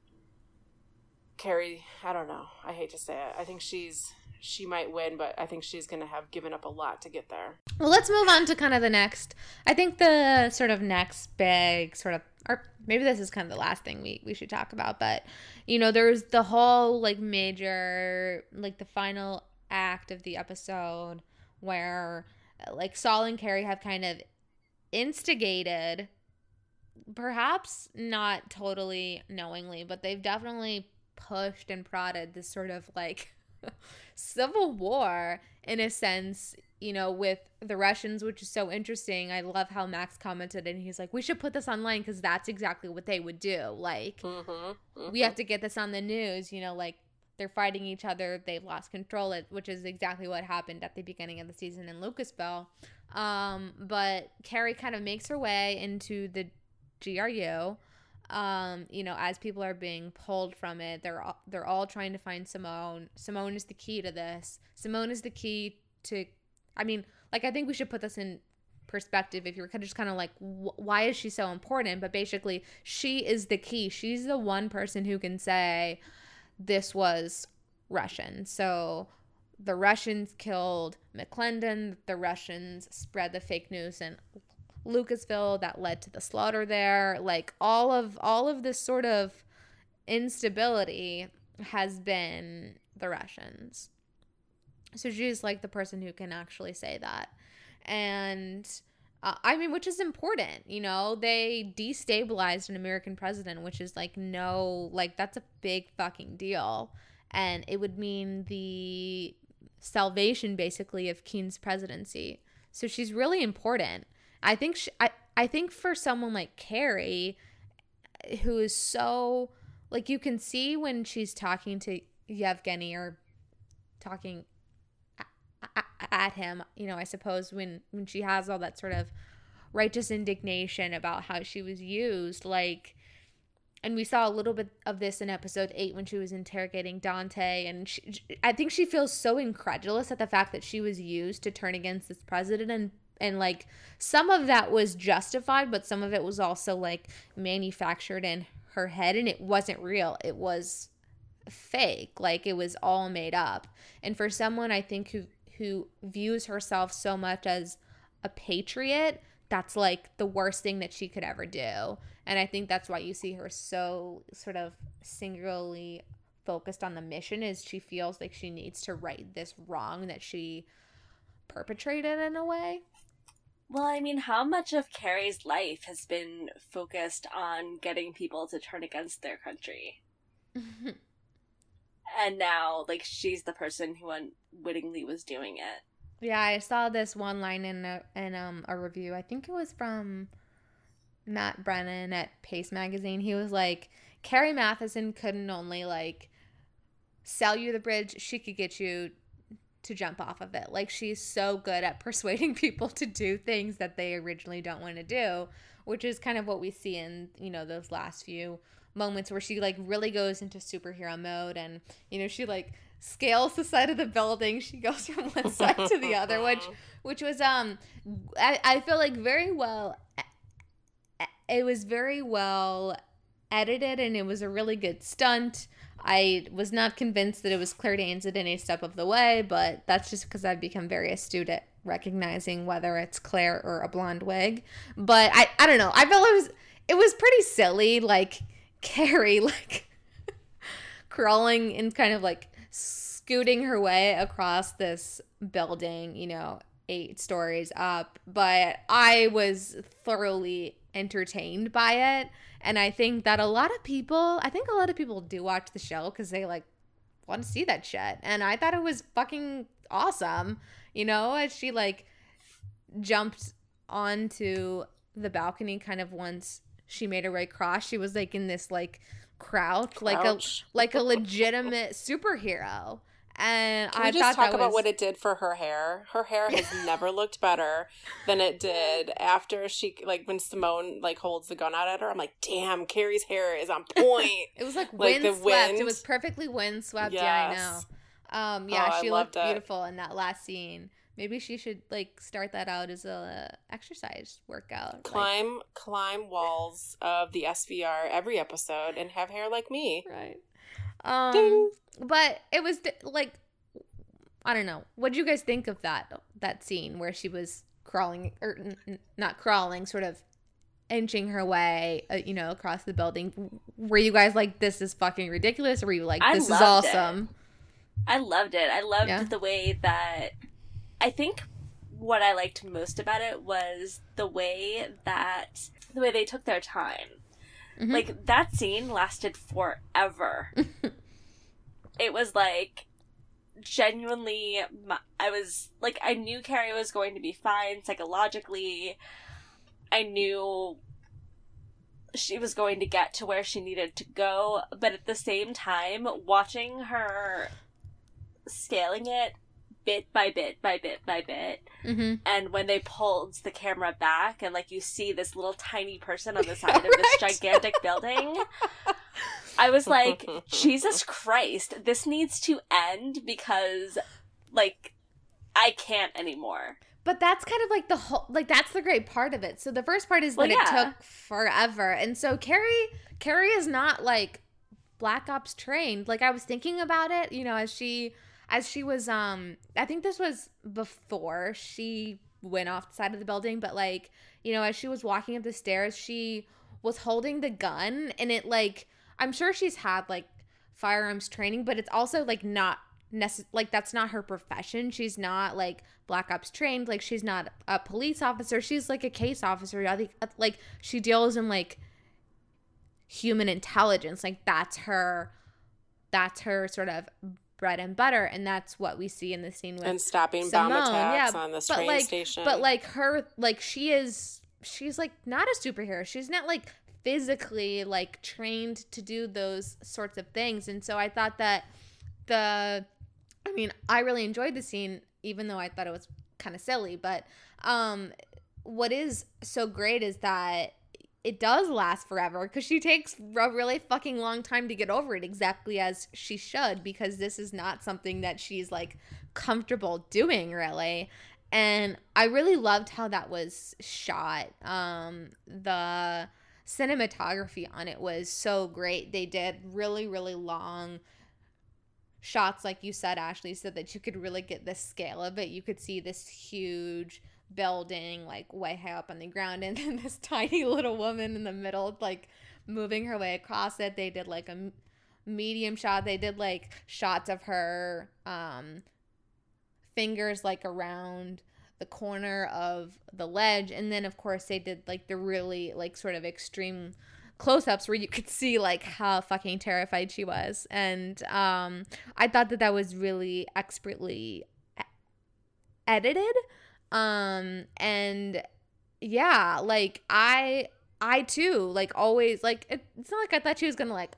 Carrie, I don't know, I hate to say it, I think she might win, but I think she's going to have given up a lot to get there. Well, let's move on to kind of the next, I think the sort of next big sort of, or maybe this is kind of the last thing we should talk about, but, you know, there's the whole, like, major, like, the final act of the episode where, like, Saul and Carrie have kind of instigated, perhaps not totally knowingly, but they've definitely pushed and prodded this sort of, like, civil war in a sense, you know, with the Russians, which is so interesting. I love how Max commented, and he's like, we should put this online because that's exactly what they would do. Like, we have to get this on the news, you know, like, they're fighting each other, they've lost control, which is exactly what happened at the beginning of the season in Lucasville. But Carrie kind of makes her way into the GRU. You know, as people are being pulled from it, they're all trying to find Simone. Simone is the key to this. Simone is the key to, I mean, like, I think we should put this in perspective if you're just kind of like, why is she so important? But basically, she is the key. She's the one person who can say this was Russian. So the Russians killed McClendon. The Russians spread the fake news in Lucasville that led to the slaughter there. Like, all of this sort of instability has been the Russians. So she's like the person who can actually say that. And I mean, which is important, you know, they destabilized an American president, which is like, no, like, that's a big fucking deal. And it would mean the salvation basically of Keen's presidency. So she's really important. I think I think for someone like Carrie, who is so, like, you can see when she's talking to Yevgeny or talking at him, you know, I suppose when she has all that sort of righteous indignation about how she was used, like, and we saw a little bit of this in episode 8 when she was interrogating Dante, and I think she feels so incredulous at the fact that she was used to turn against this president, and like, some of that was justified, but some of it was also like manufactured in her head, and it wasn't real. It was fake. Like, it was all made up. And for someone, I think, who views herself so much as a patriot, that's like the worst thing that she could ever do. And I think that's why you see her so sort of singularly focused on the mission, is she feels like she needs to right this wrong that she perpetrated in a way. Well, I mean, how much of Carrie's life has been focused on getting people to turn against their country? And now, like, she's the person who unwittingly was doing it. Yeah, I saw this one line in a review. I think it was from Matt Brennan at Pace Magazine. He was like, Carrie Mathison couldn't only, like, sell you the bridge, she could get you to jump off of it. Like, she's so good at persuading people to do things that they originally don't want to do, which is kind of what we see in, you know, those last few moments where she, like, really goes into superhero mode, and, you know, she, like, scales the side of the building. She goes from one side to the other, which was I feel like very well, it was very well edited, and it was a really good stunt. I was not convinced that it was Claire Danes at any step of the way, but that's just because I've become very astute at recognizing whether it's Claire or a blonde wig. But I don't know. I felt it was pretty silly, like, Carrie, like, crawling and kind of, like, scooting her way across this building, you know, 8 stories up. But I was thoroughly entertained by it, and I think that a lot of people do watch the show because they, like, want to see that shit. And I thought it was fucking awesome, you know, as she, like, jumped onto the balcony kind of once she made her way across. She was like in this like crouch. like a legitimate superhero. And Can we just talk about what it did for her hair? Her hair has never looked better than it did after she, like, when Simone, like, holds the gun out at her. I'm like, damn, Carrie's hair is on point. It was like windswept. It was perfectly windswept. Yes. Yeah, I know. Yeah, she looked beautiful in that last scene. Maybe she should, like, start that out as a exercise workout. Climb walls of the SVR every episode and have hair like me. Right. But it was like, I don't know. What did you guys think of that scene where she was crawling, or not crawling, sort of inching her way, across the building? Were you guys like, this is fucking ridiculous? Or were you like, this is awesome? I loved it. I loved the way that, I think what I liked most about it was the way they took their time. Mm-hmm. Like, that scene lasted forever. It was like, genuinely, I knew Carrie was going to be fine psychologically. I knew she was going to get to where she needed to go. But at the same time, watching her scaling it bit by bit by bit by bit. Mm-hmm. And when they pulled the camera back and, like, you see this little tiny person on the side of this gigantic building, I was like, Jesus Christ, this needs to end because, like, I can't anymore. But that's kind of like the whole, like, that's the great part of it. So the first part is that it took forever. And so Carrie is not, like, Black Ops trained. Like, I was thinking about it, as she was, I think this was before she went off the side of the building, but, like, as she was walking up the stairs, she was holding the gun, and it, like, I'm sure she's had, like, firearms training, but it's also, like, not like, that's not her profession. She's not, like, Black Ops trained. Like, she's not a police officer. She's, like, a case officer. I think, like, she deals in, like, human intelligence. Like, that's her sort of bread and butter, and that's what we see in the scene with stopping Simone. Bomb attacks on this train station. But, like, her, like, she's like not a superhero. She's not, like, physically, like, trained to do those sorts of things. And so I thought that I really enjoyed the scene, even though I thought it was kind of silly. But what is so great is that it does last forever, because she takes a really fucking long time to get over it, exactly as she should, because this is not something that she's, like, comfortable doing, really. And I really loved how that was shot. The cinematography on it was so great. They did really, really long shots, like you said, Ashley, so that you could really get the scale of it. You could see this huge building, like, way high up on the ground, and then this tiny little woman in the middle, like, moving her way across it. They did, like, a medium shot. They did, like, shots of her fingers, like, around the corner of the ledge. And then, of course, they did, like, the really, like, sort of extreme close-ups where you could see, like, how fucking terrified she was. And I thought that was really expertly edited. And yeah, like, I too, like, always, like, it's not like I thought she was gonna, like,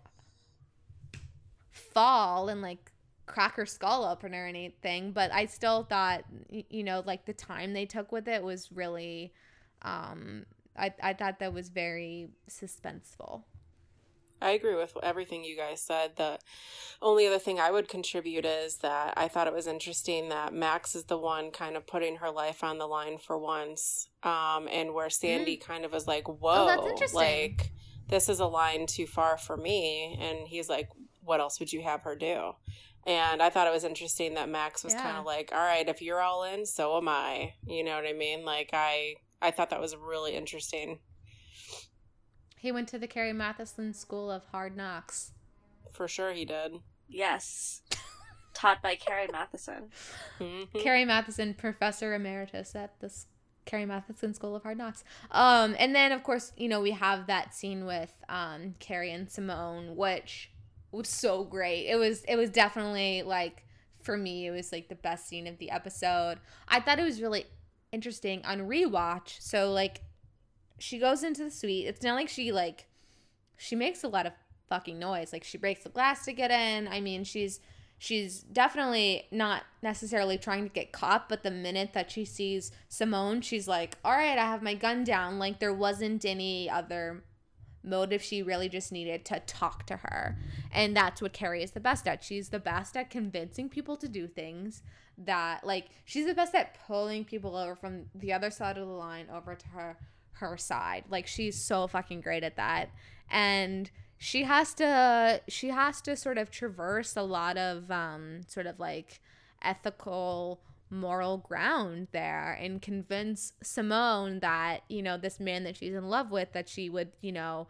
fall and, like, crack her skull open or anything, but I still thought, like, the time they took with it was really, I thought that was very suspenseful. I agree with everything you guys said. The only other thing I would contribute is that I thought it was interesting that Max is the one kind of putting her life on the line for once, and where Sandy kind of was like, whoa, that's interesting. Like, this is a line too far for me. And he's like, what else would you have her do? And I thought it was interesting that Max was kind of like, all right, if you're all in, so am I. You know what I mean? Like, I thought that was really interesting. He went to the Carrie Mathison School of Hard Knocks. For sure he did. Yes. Taught by Carrie Mathison. Mm-hmm. Carrie Mathison, Professor Emeritus at the Carrie Mathison School of Hard Knocks. And then, of course, we have that scene with Carrie and Simone, which was so great. It was definitely, like, for me, it was, like, the best scene of the episode. I thought it was really interesting on rewatch. So, like, she goes into the suite. It's not like she makes a lot of fucking noise. Like, she breaks the glass to get in. I mean, she's definitely not necessarily trying to get caught, but the minute that she sees Simone, she's like, all right, I have my gun down. Like, there wasn't any other motive. She really just needed to talk to her. And that's what Carrie is the best at. She's the best at convincing people to do things that, like, she's the best at pulling people over from the other side of the line over to her side. Like, she's so fucking great at that. And she has to sort of traverse a lot of sort of like ethical, moral ground there and convince Simone that, you know, this man that she's in love with, that she would, you know,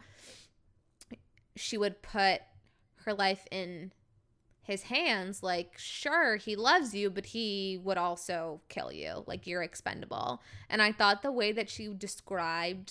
she would put her life in his hands. Like, sure, he loves you, but he would also kill you. Like, you're expendable. And I thought the way that she described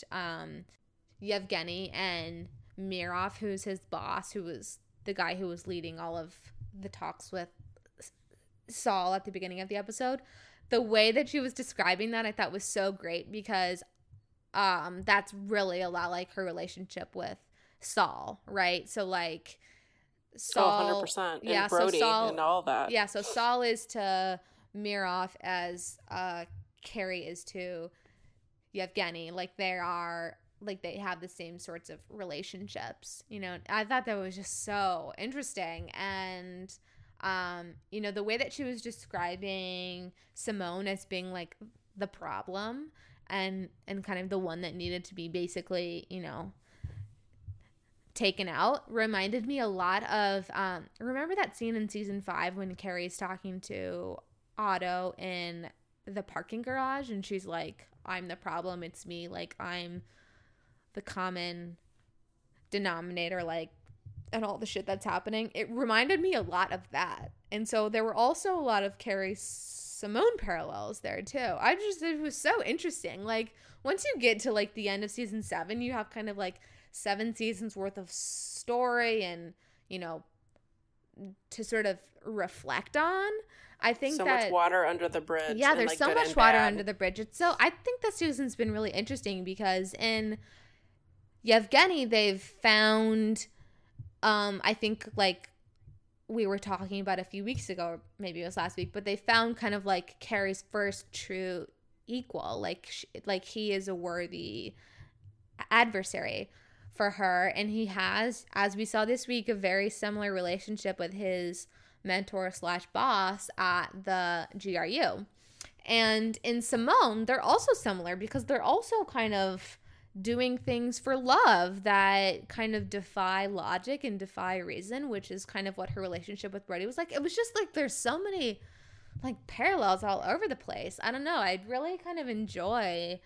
Yevgeny and Mirov, who's his boss, who was the guy who was leading all of the talks with Saul at the beginning of the episode, the way that she was describing that I thought was so great, because that's really a lot like her relationship with Saul, right? So like Saul, 100%. yeah, And Brody, so Saul, and all that. Yeah, so Saul is to Mirov as Carrie is to Yevgeny. Like, they are, like, they have the same sorts of relationships, you know. I thought that was just so interesting. And you know, the way that she was describing Simone as being like the problem and kind of the one that needed to be basically, you know, taken out, reminded me a lot of remember that scene in season 5 when Carrie's talking to Otto in the parking garage and she's like, I'm the problem, it's me, like, I'm the common denominator, like, and all the shit that's happening. It reminded me a lot of that. And so there were also a lot of Carrie Simone parallels there too. It was so interesting. Like, once you get to like the end of season 7, you have kind of like 7 seasons worth of story and, you know, to sort of reflect on. I think so that much water under the bridge. Yeah, and there's like so good much and water bad. under the bridge. I think this season's been really interesting because in Yevgeny, they've found, I think, like we were talking about a few weeks ago, or maybe it was last week, but they found kind of like Carrie's first true equal. Like he is a worthy adversary for her, and he has, as we saw this week, a very similar relationship with his mentor / boss at the GRU. And in Simone, they're also similar because they're also kind of doing things for love that kind of defy logic and defy reason, which is kind of what her relationship with Brody was like. It was just like there's so many like parallels all over the place. I don't know. I'd really kind of enjoy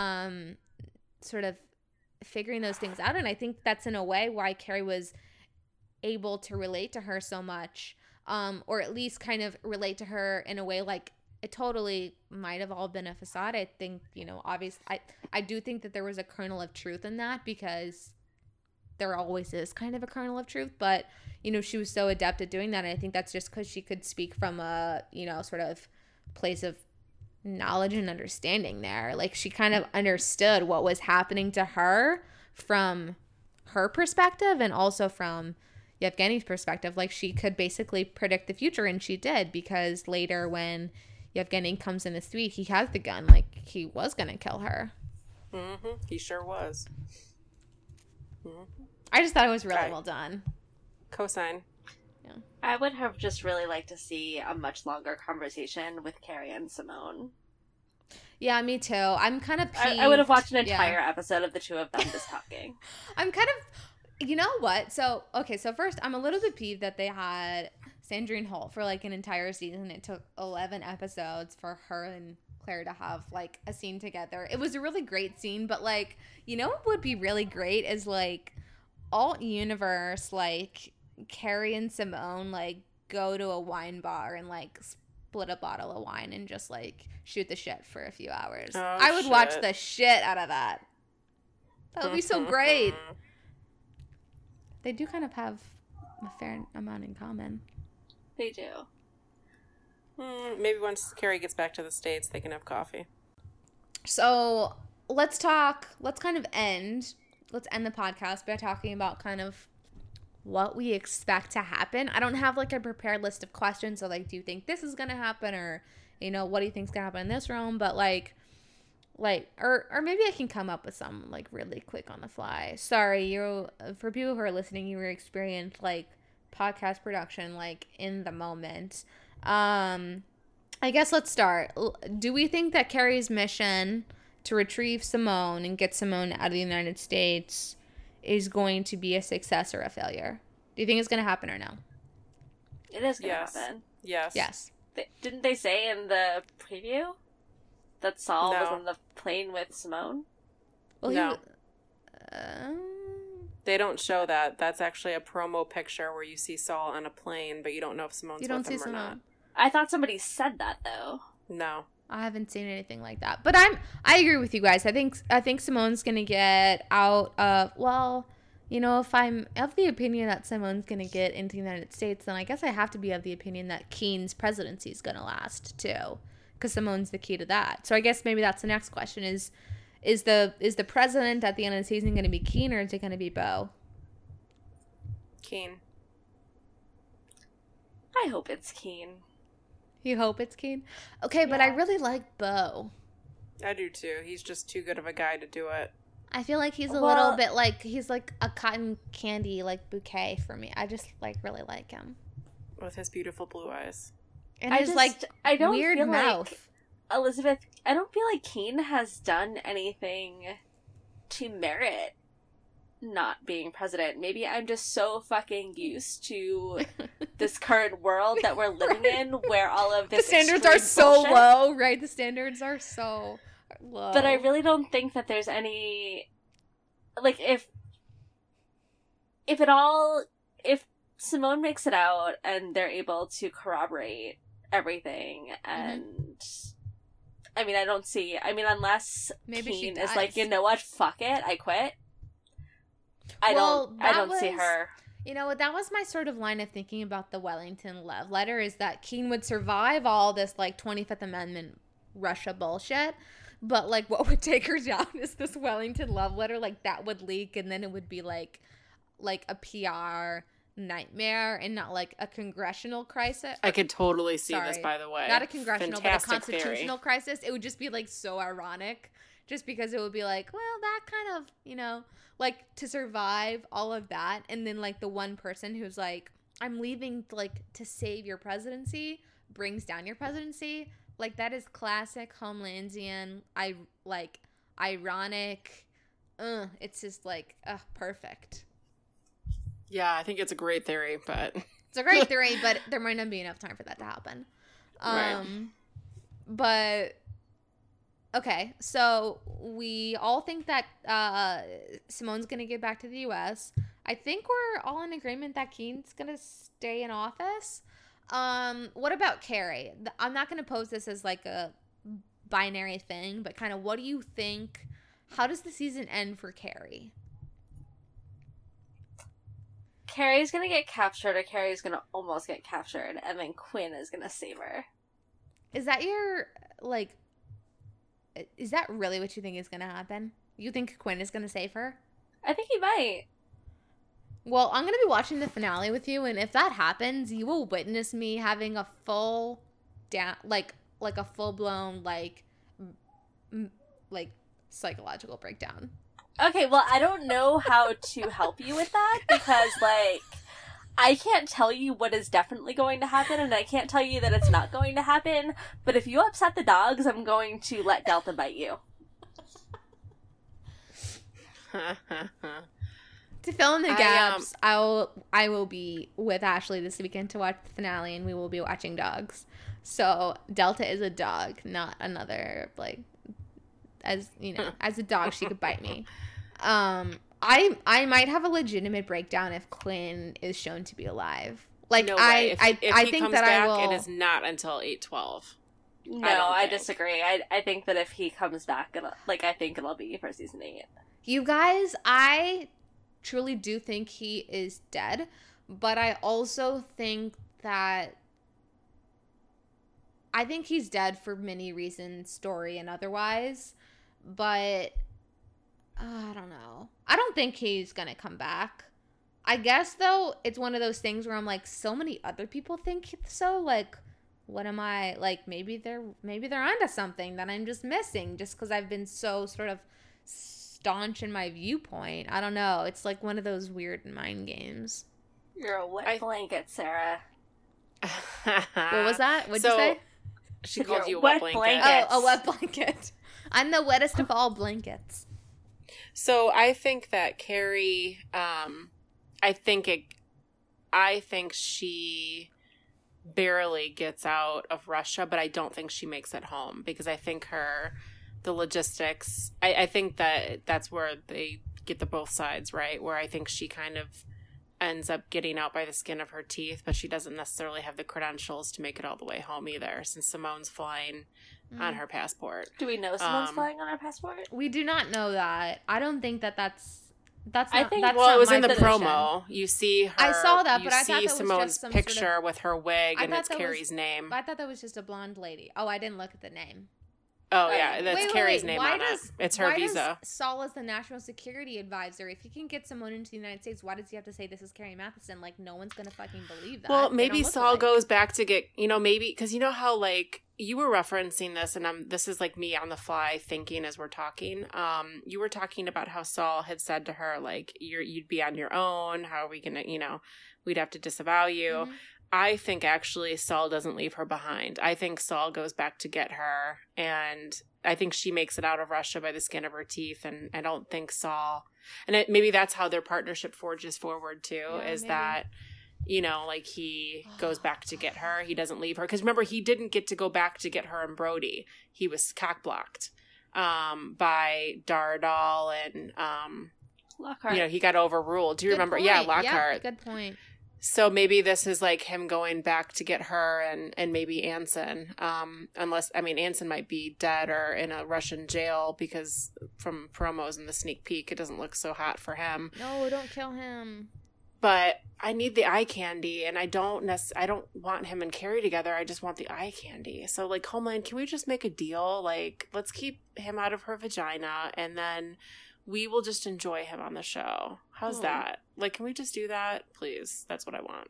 sort of figuring those things out. And I think that's in a way why Carrie was able to relate to her so much, or at least kind of relate to her in a way like it totally might have all been a facade. I think, you know, obviously, I do think that there was a kernel of truth in that because there always is kind of a kernel of truth. But, you know, she was so adept at doing that. And I think that's just because she could speak from a, you know, sort of place of knowledge and understanding there. Like, she kind of understood what was happening to her from her perspective and also from Yevgeny's perspective. Like, she could basically predict the future, and she did, because later when Yevgeny comes in the suite, he has the gun. Like, he was going to kill her. Mm-hmm. He sure was. Mm-hmm. I just thought it was really well done. Cosign. Yeah. I would have just really liked to see a much longer conversation with Carrie and Simone. Yeah, me too. I'm kind of peeved. I would have watched an entire episode of the two of them just talking. I'm kind of, you know what? So, okay, so first, I'm a little bit peeved that they had Sandrine Holt for like an entire season. It took 11 episodes for her and Claire to have like a scene together. It was a really great scene, but like, you know what would be really great is like alt universe, like Carrie and Simone like go to a wine bar and like split a bottle of wine and just like shoot the shit for a few hours. Oh, I would watch the shit out of that. That would be so great. They do kind of have a fair amount in common. They do. Maybe once Carrie gets back to the States, they can have coffee. So let's end the podcast by talking about kind of what we expect to happen. I don't have like a prepared list of questions, so like, do you think this is gonna happen, or what do you think's gonna happen in this realm? But like or maybe I can come up with some like really quick on the fly. Sorry, for people who are listening, you were experienced like podcast production like in the moment. I guess let's start. Do we think that Carrie's mission to retrieve Simone and get Simone out of the United States is going to be a success or a failure? Do you think it's going to happen or no? It is going to happen. Yes. Didn't they say in the preview that Saul was on the plane with Simone? Well, no. They don't show that. That's actually a promo picture where you see Saul on a plane, but you don't know if Simone's with him or not. I thought somebody said that, though. No. I haven't seen anything like that. But I agree with you guys. I think Simone's going to get out of, well, if I'm of the opinion that Simone's going to get into the United States, then I guess I have to be of the opinion that Keen's presidency is going to last, too. Because Simone's the key to that. So I guess maybe that's the next question is the president at the end of the season going to be Keen, or is it going to be Bo? Keen. I hope it's Keen. You hope it's Keen? Okay, but I really like Bo. I do too. He's just too good of a guy to do it. I feel like he's a little bit like, he's like a cotton candy like bouquet for me. I just like really like him. With his beautiful blue eyes. And his like weird mouth. Like, Elizabeth, I don't feel like Keen has done anything to merit not being president. Maybe I'm just so fucking used to this current world that we're living in, where all of this the standards are so low, right? The standards are so low. But I really don't think that there's any, like, if Simone makes it out and they're able to corroborate everything, and I mean, unless maybe Keen is like, you know what, fuck it, I quit. I don't see her. That was my sort of line of thinking about the Wellington love letter, is that Keen would survive all this like 25th Amendment Russia bullshit, but like what would take her down is this Wellington love letter, like that would leak, and then it would be like a PR nightmare and not like a congressional crisis. I could totally see this, by the way. Not a congressional, but a constitutional crisis. It would just be like so ironic, just because it would be like, well, that kind of, like to survive all of that, and then like the one person who's like, I'm leaving like to save your presidency, brings down your presidency. Like that is classic Homelandian. Ironic. It's just like perfect. Yeah, I think it's a great theory, but it's a great theory, but there might not be enough time for that to happen. Right. But okay, so we all think that Simone's going to get back to the U.S. I think we're all in agreement that Keen's going to stay in office. What about Carrie? I'm not going to pose this as like a binary thing, but kind of what do you think? How does the season end for Carrie? Carrie's going to get captured, or Carrie's going to almost get captured, and then Quinn is going to save her. Is that your, like... Is that really what you think is going to happen? You think Quinn is going to save her? I think he might. Well, I'm going to be watching the finale with you, and if that happens, you will witness me having a full down, like a full-blown, like psychological breakdown. Okay, well, I don't know how to help you with that, because, like, I can't tell you what is definitely going to happen, and I can't tell you that it's not going to happen, but if you upset the dogs, I'm going to let Delta bite you. To fill in the gaps, I will be with Ashley this weekend to watch the finale, and we will be watching dogs. So Delta is a dog, not another, like, as a dog, she could bite me. I might have a legitimate breakdown if Quinn is shown to be alive. Like, no way. If he think comes that back, I will. It is not until 8/12. No, I disagree. I think that if he comes back, I think it'll be for season 8. You guys, I truly do think he is dead, but I also think that I think he's dead for many reasons, story and otherwise. But I don't know. I don't think he's gonna come back. I guess though, it's one of those things where I'm like, so many other people think so. Like, what am I like? Maybe they're onto something that I'm just missing, just because I've been so sort of staunch in my viewpoint. I don't know. It's like one of those weird mind games. You're a wet blanket, Sarah. What was that? What'd you say? She called you a wet blanket. Oh, a wet blanket. I'm the wettest of all blankets. So I think that Carrie, I think she barely gets out of Russia, but I don't think she makes it home, because I think the logistics, I think that's where they get the both sides, right? Where I think she kind of ends up getting out by the skin of her teeth, but she doesn't necessarily have the credentials to make it all the way home either, since Simone's flying on her passport. Do we know Simone's flying on her passport? We do not know that. I don't think that's not, I think, that's well, not it was my in the position. promo. You see her. I saw that, but I thought see that was Simone's just some picture sort of, with her wig, and it's Carrie's name. I thought that was just a blonde lady. Oh, I didn't look at the name. Oh, yeah, that's Carrie's name on it. It's her visa. Does Saul is the national security advisor? If he can get Simone into the United States, why does he have to say this is Carrie Mathison? Like, no one's going to fucking believe that. Well, maybe Saul goes back to get, maybe, because you know how, like, you were referencing this, and this is, like, me on the fly thinking as we're talking. You were talking about how Saul had said to her, like, you'd be on your own. How are we going to, we'd have to disavow you. Mm-hmm. I think actually Saul doesn't leave her behind. I think Saul goes back to get her, and I think she makes it out of Russia by the skin of her teeth, and I don't think Saul... And maybe that's how their partnership forges forward, too, is maybe. That, like he goes back to get her. He doesn't leave her. Because remember, he didn't get to go back to get her and Brody. He was cock-blocked by Dardal and... Lockhart. He got overruled. Do you remember? Point. Yeah, Lockhart. Yeah, good point. So maybe this is like him going back to get her and maybe Anson. Unless, Anson might be dead or in a Russian jail, because from promos and the sneak peek, it doesn't look so hot for him. No, don't kill him. But I need the eye candy, and I don't want him and Carrie together. I just want the eye candy. So, like, Homeland, can we just make a deal? Like, let's keep him out of her vagina, and then we will just enjoy him on the show. How's that? Like, can we just do that? Please. That's what I want.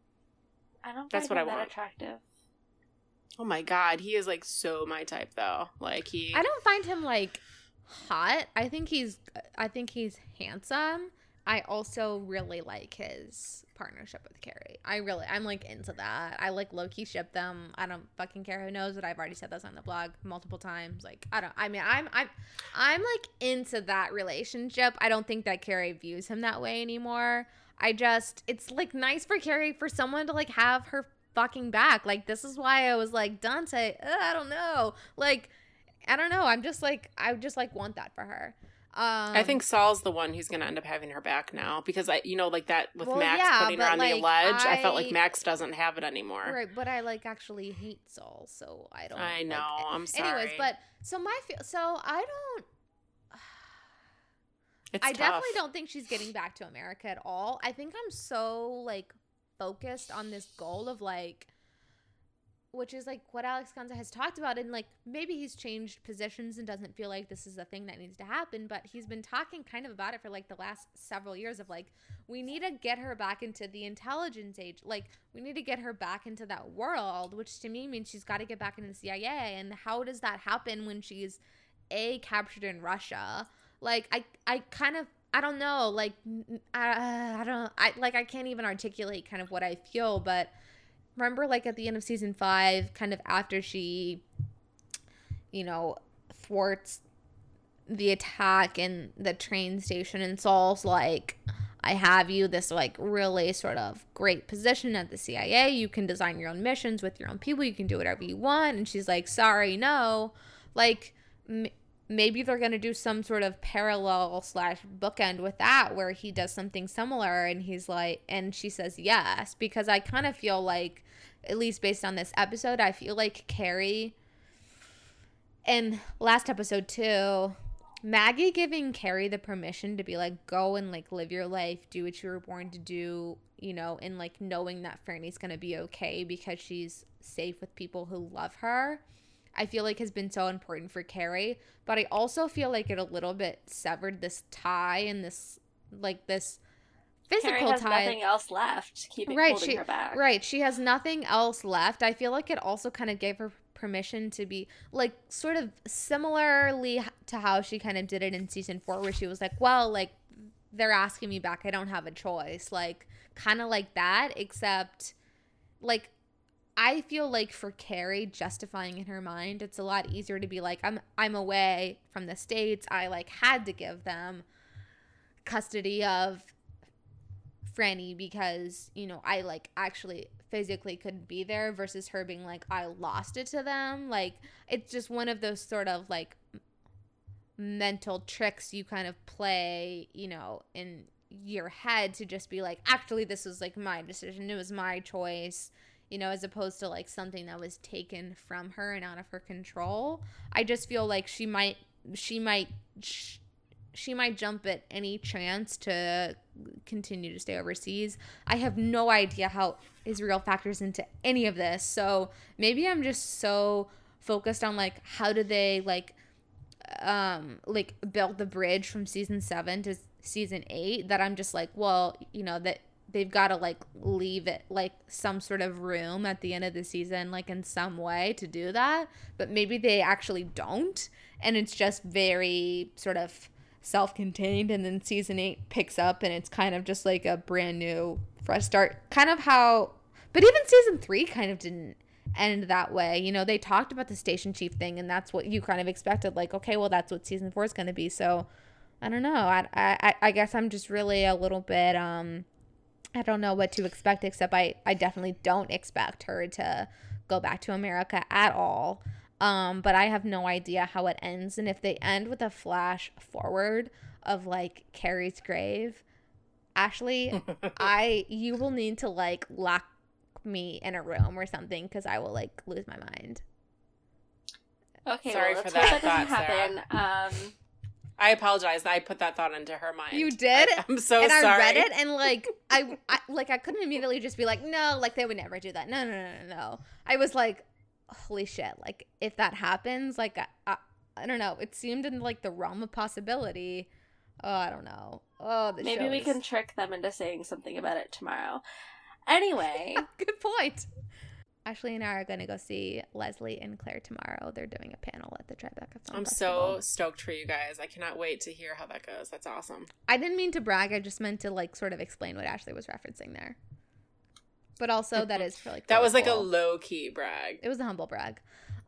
I don't think that attractive. Oh my God. He is, like, so my type, though. Like, I don't find him, like, hot. I think he's handsome. I also really like his partnership with Carrie. I'm like into that. I like low-key ship them. I don't fucking care who knows, but I've already said this on the blog multiple times. Like, I'm like into that relationship. I don't think that Carrie views him that way anymore. It's like nice for Carrie, for someone to like have her fucking back. Like, this is why I was like, Dante, I don't know. Like, I don't know. I just want that for her. I think Saul's the one who's going to end up having her back now, because like that with Max putting her on the ledge. I felt like Max doesn't have it anymore. Right, but I like actually hate Saul, so I don't. I know. Like, I'm sorry. Anyways, but I don't. It's I tough. definitely don't think she's getting back to America at all. I think I'm so like focused on this goal of like, which is like what Alex Gonza has talked about, and like maybe he's changed positions and doesn't feel like this is a thing that needs to happen, but he's been talking kind of about it for like the last several years of like, we need to get her back into the intelligence age. Like, we need to get her back into that world, which to me means she's got to get back into the CIA. And how does that happen when she's captured in Russia? Like, I kind of, I don't know, like, I can't even articulate kind of what I feel, but remember, like, at the end of season 5, kind of after she, thwarts the attack in the train station, and Saul's like, I have you this, like, really sort of great position at the CIA. You can design your own missions with your own people. You can do whatever you want. And she's like, sorry, no. Like, maybe they're going to do some sort of parallel / bookend with that, where he does something similar, and he's like, and she says yes, because I kind of feel like, at least based on this episode, I feel like Carrie, and last episode too, Maggie giving Carrie the permission to be like, go and like live your life, do what you were born to do, and like knowing that Franny's going to be okay because she's safe with people who love her. I feel like has been so important for Carrie, but I also feel like it a little bit severed this tie and this physical Carrie has tie. nothing else left keeping holding her back. Right, she has nothing else left. I feel like it also kind of gave her permission to be like sort of similarly to how she kind of did it in season 4, where she was like, well, like they're asking me back, I don't have a choice, like kind of like that, except like I feel like for Carrie, justifying in her mind, it's a lot easier to be like, I'm away from the States, I like had to give them custody of Franny because, you know, I like actually physically couldn't be there, versus her being like, I lost it to them. Like, it's just one of those sort of like mental tricks you kind of play, you know, in your head to just be like, actually, this was like my decision. It was my choice, you know, as opposed to like something that was taken from her and out of her control. I just feel like she might jump at any chance to continue to stay overseas. I have no idea how Israel factors into any of this. So maybe I'm just so focused on like, how do they like build the bridge from season 7 to season 8, that I'm just like, well, you know, that they've got to like leave it like some sort of room at the end of the season, like in some way to do that. But maybe they actually don't. And it's just very sort of self-contained, and then season 8 picks up and it's kind of just like a brand new fresh start, kind of how, but even season 3 kind of didn't end that way. You know, they talked about the station chief thing, and that's what you kind of expected, like, okay, well, that's what season 4 is going to be. So I don't know, I guess I'm just really a little bit I don't know what to expect, except I definitely don't expect her to go back to America at all. But I have no idea how it ends. And if they end with a flash forward of like Carrie's grave, Ashley, you will need to like lock me in a room or something, because I will like lose my mind. Okay, sorry well, for that that doesn't happen. I apologize. I put that thought into her mind. You did? I'm so and sorry. I read it, and like I couldn't immediately just be like, no, like they would never do that. No. I was like, holy shit, like if that happens, like I don't know, it seemed in like the realm of possibility. Oh, I don't know. Oh, Maybe we can trick them into saying something about it tomorrow. Anyway. Good point. Ashley and I are going to go see Leslie and Claire tomorrow. They're doing a panel at the Tribeca Film Festival. So stoked for you guys. I cannot wait to hear how that goes. That's awesome. I didn't mean to brag. I just meant to like sort of explain what Ashley was referencing there. But also that is for like that was like cool. a low-key brag. It was a humble brag.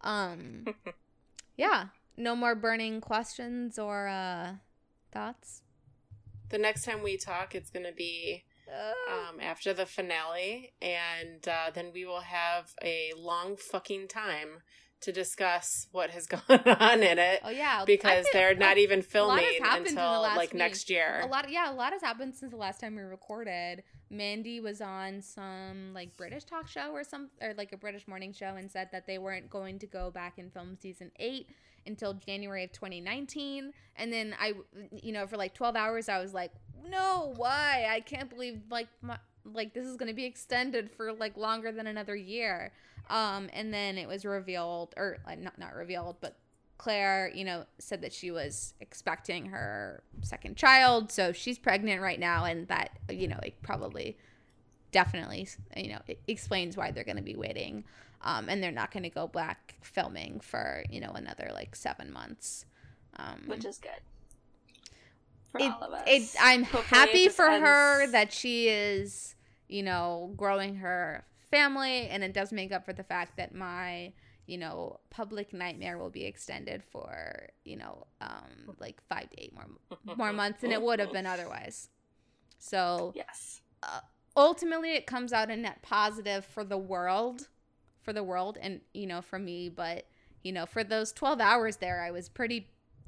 Yeah. No more burning questions or thoughts? The next time we talk, it's going to be after the finale, and then we will have a long fucking time to discuss what has gone on in it. Oh yeah, because they're not even filming until like week. next year. A lot has happened since the last time we recorded. Mandy was on some like British talk show or like a British morning show, and said that they weren't going to go back and film season 8 until January of 2019. And then I, you know, for like 12 hours I was like, no, why? I can't believe like this is going to be extended for like longer than another year. And then it was revealed, or not revealed, but Claire, you know, said that she was expecting her second child, so she's pregnant right now, and that, you know, it probably definitely, you know, it explains why they're going to be waiting, and they're not going to go back filming for, you know, another like 7 months, which is good for all of us. I'm Hopefully happy for ends. her that she is, you know, growing her family, and it does make up for the fact that my, you know, public nightmare will be extended for, you know, like 5 to 8 more months than it would have been otherwise. So yes, ultimately it comes out a net positive for the world, and, you know, for me. But, you know, for those 12 hours there, I was pretty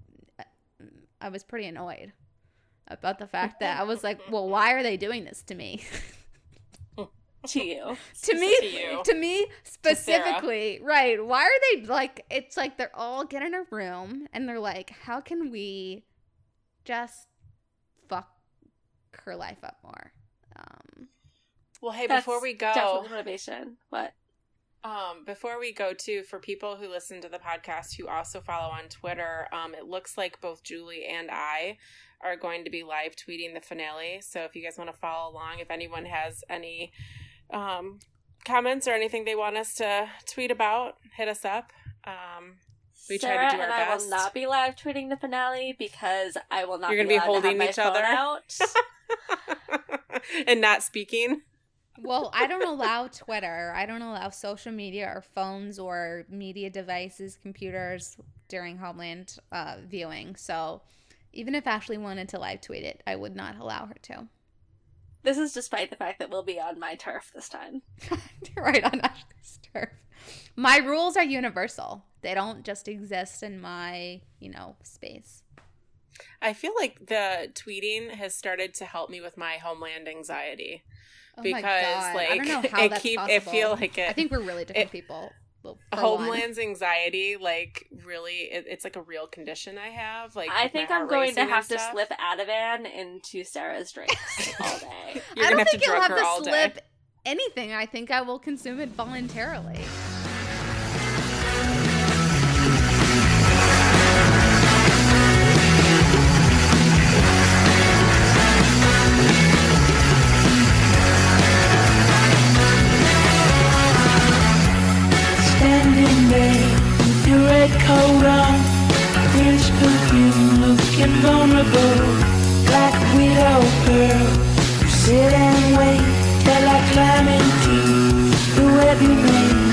annoyed about the fact that I was like, well, why are they doing this to me? To you. To me specifically. Right. Why are they like, it's like they're all get in a room and they're like, how can we just fuck her life up more? Well, hey, That's before we go, definitely motivation. What? Before we go to, for people who listen to the podcast who also follow on Twitter, it looks like both Julie and I are going to be live tweeting the finale. So if you guys want to follow along, if anyone has any comments or anything they want us to tweet about, hit us up. We Sarah try to do our and I best. will not be live tweeting the finale because I will not. You're going to be holding to each other out. and not speaking. Well, I don't allow Twitter. I don't allow social media or phones or media devices, computers during Homeland viewing. So even if Ashley wanted to live tweet it, I would not allow her to. This is despite the fact that we'll be on my turf this time. Right on Ashley's turf. My rules are universal. They don't just exist in my, space. I feel like the tweeting has started to help me with my Homeland anxiety. Oh because my God. like I don't know how that's possible. I feel like I think we're really different people. Homeland's anxiety, like really, it's like a real condition I have. Like I think I'm going to have to slip Ativan into Sarah's drinks all day. You're I don't gonna think you'll have to slip day. anything. I think I will consume it voluntarily. Standing there with your red coat on, French perfume looking vulnerable, like a widow girl. You sit and wait till I climb into the web you made.